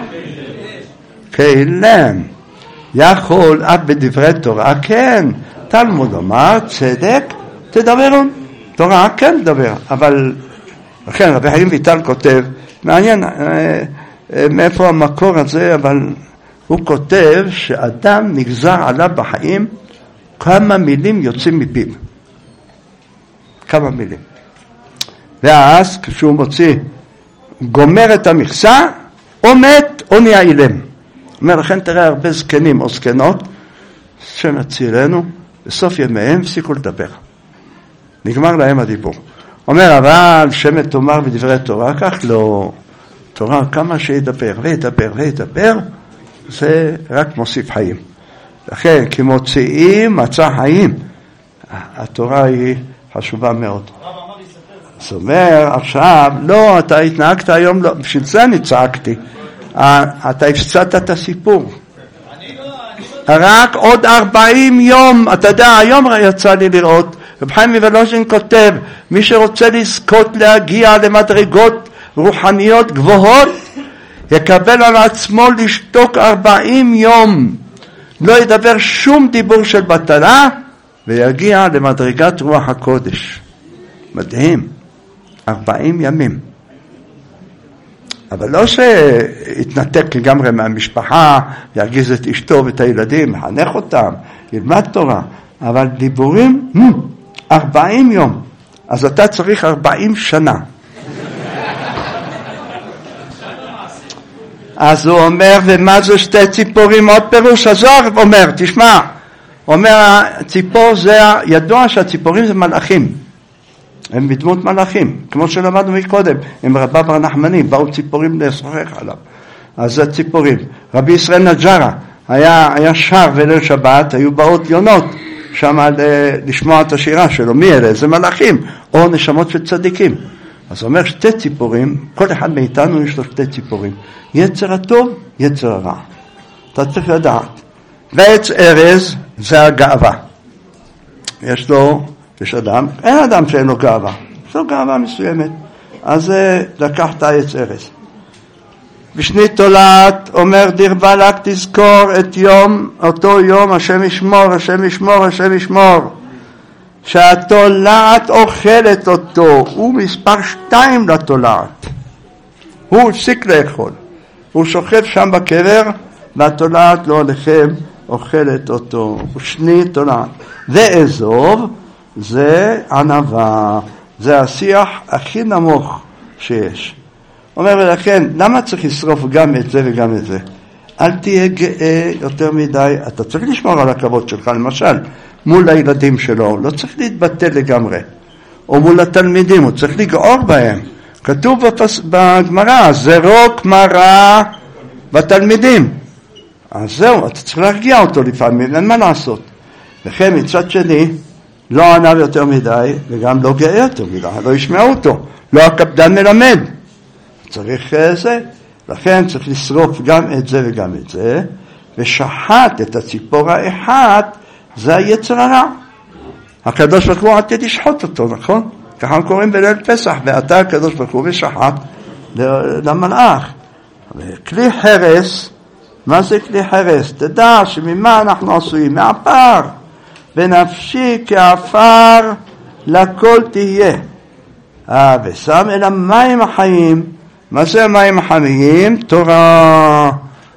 כאילם. יכול אף בדברי תורה, כן, תלמוד אומר, צדק, תדברו. תורה כן תדבר, אבל, לכן רבי חיים ויטל כותב, מעניין מאיפה המקור הזה, אבל הוא כותב שאדם נגזר עליו בחיים כמה מילים יוצאים מפיו. כמה מילים. ואז כשהוא מוציא, גומר את המכסה, או מת או נהיה אילם. אומר, לכן תראה הרבה זקנים או זקנות, שמצילנו, בסוף ימיהם הפסיקו לדבר. נגמר להם הדיבור. אומר, אבל שמת תאמר בדברי תורה, כך לא. תורה כמה שידבר וידבר וידבר, זה רק מוסיף חיים. לכן, כמוציאים מצא חיים. התורה היא חשובה מאוד. זאת אומרת, עכשיו, לא, אתה התנהגת היום, לא, בשביל זה אני צעקתי. אתה הפסדת את הסיפור. רק עוד ארבעים יום, אתה יודע, היום יצא לי לראות, רב חיים מוולוז'ין כותב, מי שרוצה לזכות להגיע למדרגות רוחניות גבוהות, יקבל על עצמו לשתוק ארבעים יום, לא ידבר שום דיבור של בטלה, ויגיע למדרגת רוח הקודש. מדהים, ארבעים ימים. אבל לא שהתנתק לגמרי מהמשפחה, ירגיז את אשתו ואת הילדים, חנך אותם, ילמד תורה, אבל דיבורים, ארבעים יום. אז אתה צריך ארבעים שנה. אז הוא אומר, ומה זה שתי ציפורים? עוד פירוש, הזוהר אומר, תשמע, אומר, הציפור זה, ידוע שהציפורים זה מלאכים. הם בדמות מלאכים, כמו שלמדנו מקודם, הם רבא בר נחמני, באו ציפורים לשוחח עליו, אז זה ציפורים. רבי ישראל נג'רה, היה, היה שר וליל שבת, היו באות יונות, שם לשמוע את השירה שלו, מי אלה? זה מלאכים, או נשמות של צדיקים. אז הוא אומר שתי ציפורים, כל אחד מאיתנו יש לו שתי ציפורים, יצר הטוב, יצר הרע. אתה צריך לדעת. ועץ ארז זה הגאווה. יש לו, יש אדם, אין אדם שאין לו גאווה, יש לו גאווה מסוימת. אז לקחת עץ ארז. בשנית תולעת אומר דיר בלק תזכור את יום, אותו יום, השם ישמור, השם ישמור, השם ישמור. שהתולעת אוכלת אותו, הוא מספר שתיים לתולעת. הוא הפסיק לאכול. הוא שוכב שם בקבר, והתולעת לא עליכם אוכלת אותו. ושנית תולעת. ואזוב, זה ענווה. זה השיח הכי נמוך שיש. אומר ולכן, למה צריך לשרוף גם את זה וגם את זה? אל תהיה גאה יותר מדי. אתה צריך לשמור על הכבוד שלך, למשל. מול הילדים שלו, לא צריך להתבטל לגמרי. או מול התלמידים, הוא צריך לגעור בהם. כתוב בפס... בגמרא, זרוק מרע בתלמידים. אז זהו, אתה צריך להרגיע אותו לפעמים, אין מה לעשות. לכן מצד שני, לא ענב יותר מדי, וגם לא גאה יותר מדי, לא ישמעו אותו. לא הקפדן מלמד. צריך זה. לכן צריך לשרוף גם את זה וגם את זה, ושחט את הציפור האחת, זה היצר הרע. הקדוש ברוך הוא עתיד לשחוט אותו, נכון? ככה קוראים בליל פסח, ואתה הקדוש ברוך הוא ושחט למלאך. כלי חרס, מה זה כלי חרס? תדע שממה אנחנו עשויים? מעפר. ונפשי כעפר לכל תהיה. אה, ושם אל המים החיים. מה זה המים החיים? תורה.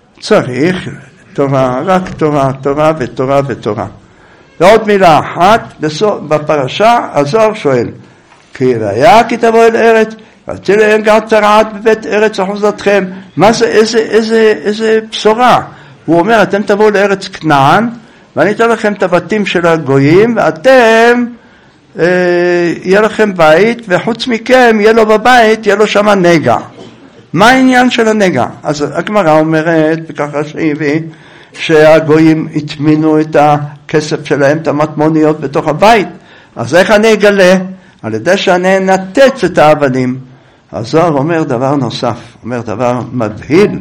צריך תורה, רק תורה, תורה ותורה ותורה. ועוד מילה אחת, בפרשה, הזוהר שואל, כי ראיה כי תבוא אל ארץ, ותלם גם צרעת בבית ארץ אחוזתכם. מה זה, איזה, איזה, איזה בשורה? הוא אומר, אתם תבואו לארץ כנען, ואני אתן לכם את הבתים של הגויים, ואתם, אה, יהיה לכם בית, וחוץ מכם, יהיה לו בבית, יהיה לו שם נגע. מה העניין של הנגע? אז הגמרא אומרת, וככה שהביא, שהגויים התמינו את הכסף שלהם, את המטמוניות בתוך הבית. אז איך אני אגלה? על ידי שאני נתץ את האבנים. הזוהר אומר דבר נוסף, אומר דבר מבהיל,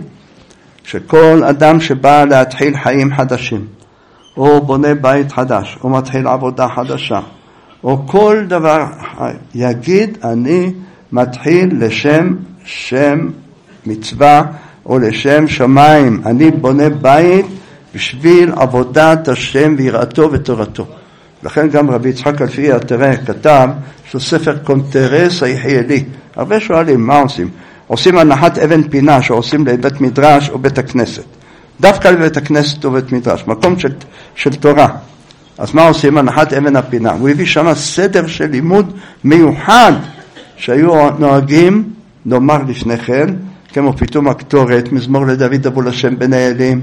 שכל אדם שבא להתחיל חיים חדשים, או בונה בית חדש, או מתחיל עבודה חדשה, או כל דבר, יגיד אני מתחיל לשם שם מצווה או לשם שמיים, אני בונה בית בשביל עבודת השם ויראתו ותורתו. לכן גם רבי יצחק אלפיה, תראה, כתב, יש לו ספר קונטרס היחיילי. הרבה שואלים, מה עושים? עושים הנחת אבן פינה שעושים לבית מדרש או בית הכנסת. דווקא לבית הכנסת או בית מדרש, מקום של, של תורה. אז מה עושים? הנחת אבן הפינה. הוא הביא שם סדר של לימוד מיוחד שהיו נוהגים לומר לפני כן, כמו פתאום הקטורת, מזמור לדוד אבו לשם בן האלים,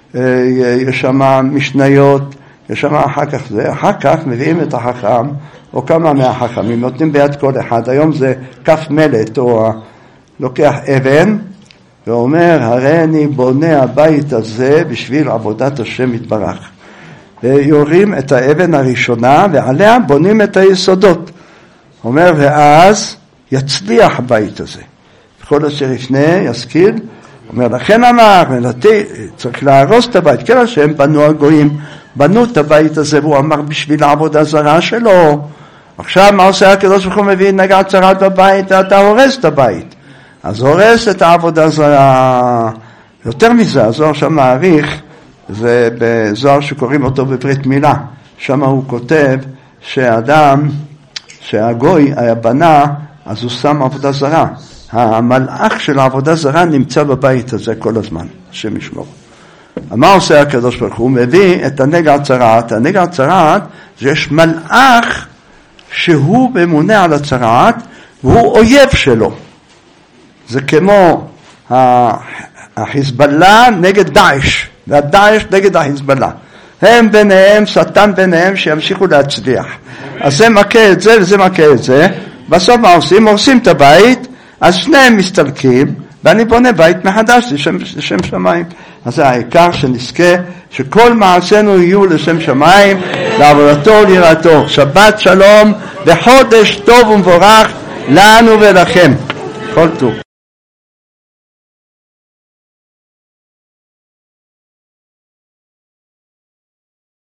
יש שם משניות, יש שם אחר כך זה, אחר כך מביאים את החכם, או כמה מהחכמים, נותנים ביד כל אחד, היום זה כף מלט, או לוקח אבן, ואומר, הרי אני בונה הבית הזה בשביל עבודת השם יתברך. ויורים את האבן הראשונה, ועליה בונים את היסודות. אומר, ואז יצליח הבית הזה. כל אשר לפני ישכיל, אומר, לכן אמר, מלתי, צריך להרוס את הבית, כן השם בנו הגויים, בנו את הבית הזה, והוא אמר בשביל העבודה זרה שלו. עכשיו מה עושה הקדוש ברוך הוא? מביא נגע צרת בבית, ואתה הורס את הבית. אז הורס את העבודה זרה. יותר מזה, הזוהר שם מעריך, זה בזוהר שקוראים אותו בברית מילה, שם הוא כותב שאדם, שהגוי היה בנה, אז הוא שם עבודה זרה. המלאך של העבודה זרה נמצא בבית הזה כל הזמן, השם ישמור. מה עושה הקדוש ברוך הוא? הוא מביא את הנגע הצרעת. הנגע הצרעת, יש מלאך שהוא ממונה על הצרעת, והוא אויב שלו. זה כמו החיזבאללה נגד דאעש, והדאעש נגד החיזבאללה. הם ביניהם, שטן ביניהם, שימשיכו להצליח. אז זה מכה את זה וזה מכה את זה. בסוף מה עושים? הורסים את הבית, אז שניהם מסתלקים, ואני בונה בית מחדש לשם, לשם שמיים. אז זה העיקר שנזכה שכל מעשינו יהיו לשם שמיים, לעבודתו וליראתו. שבת שלום וחודש טוב ומבורך לנו ולכם. כל טוב.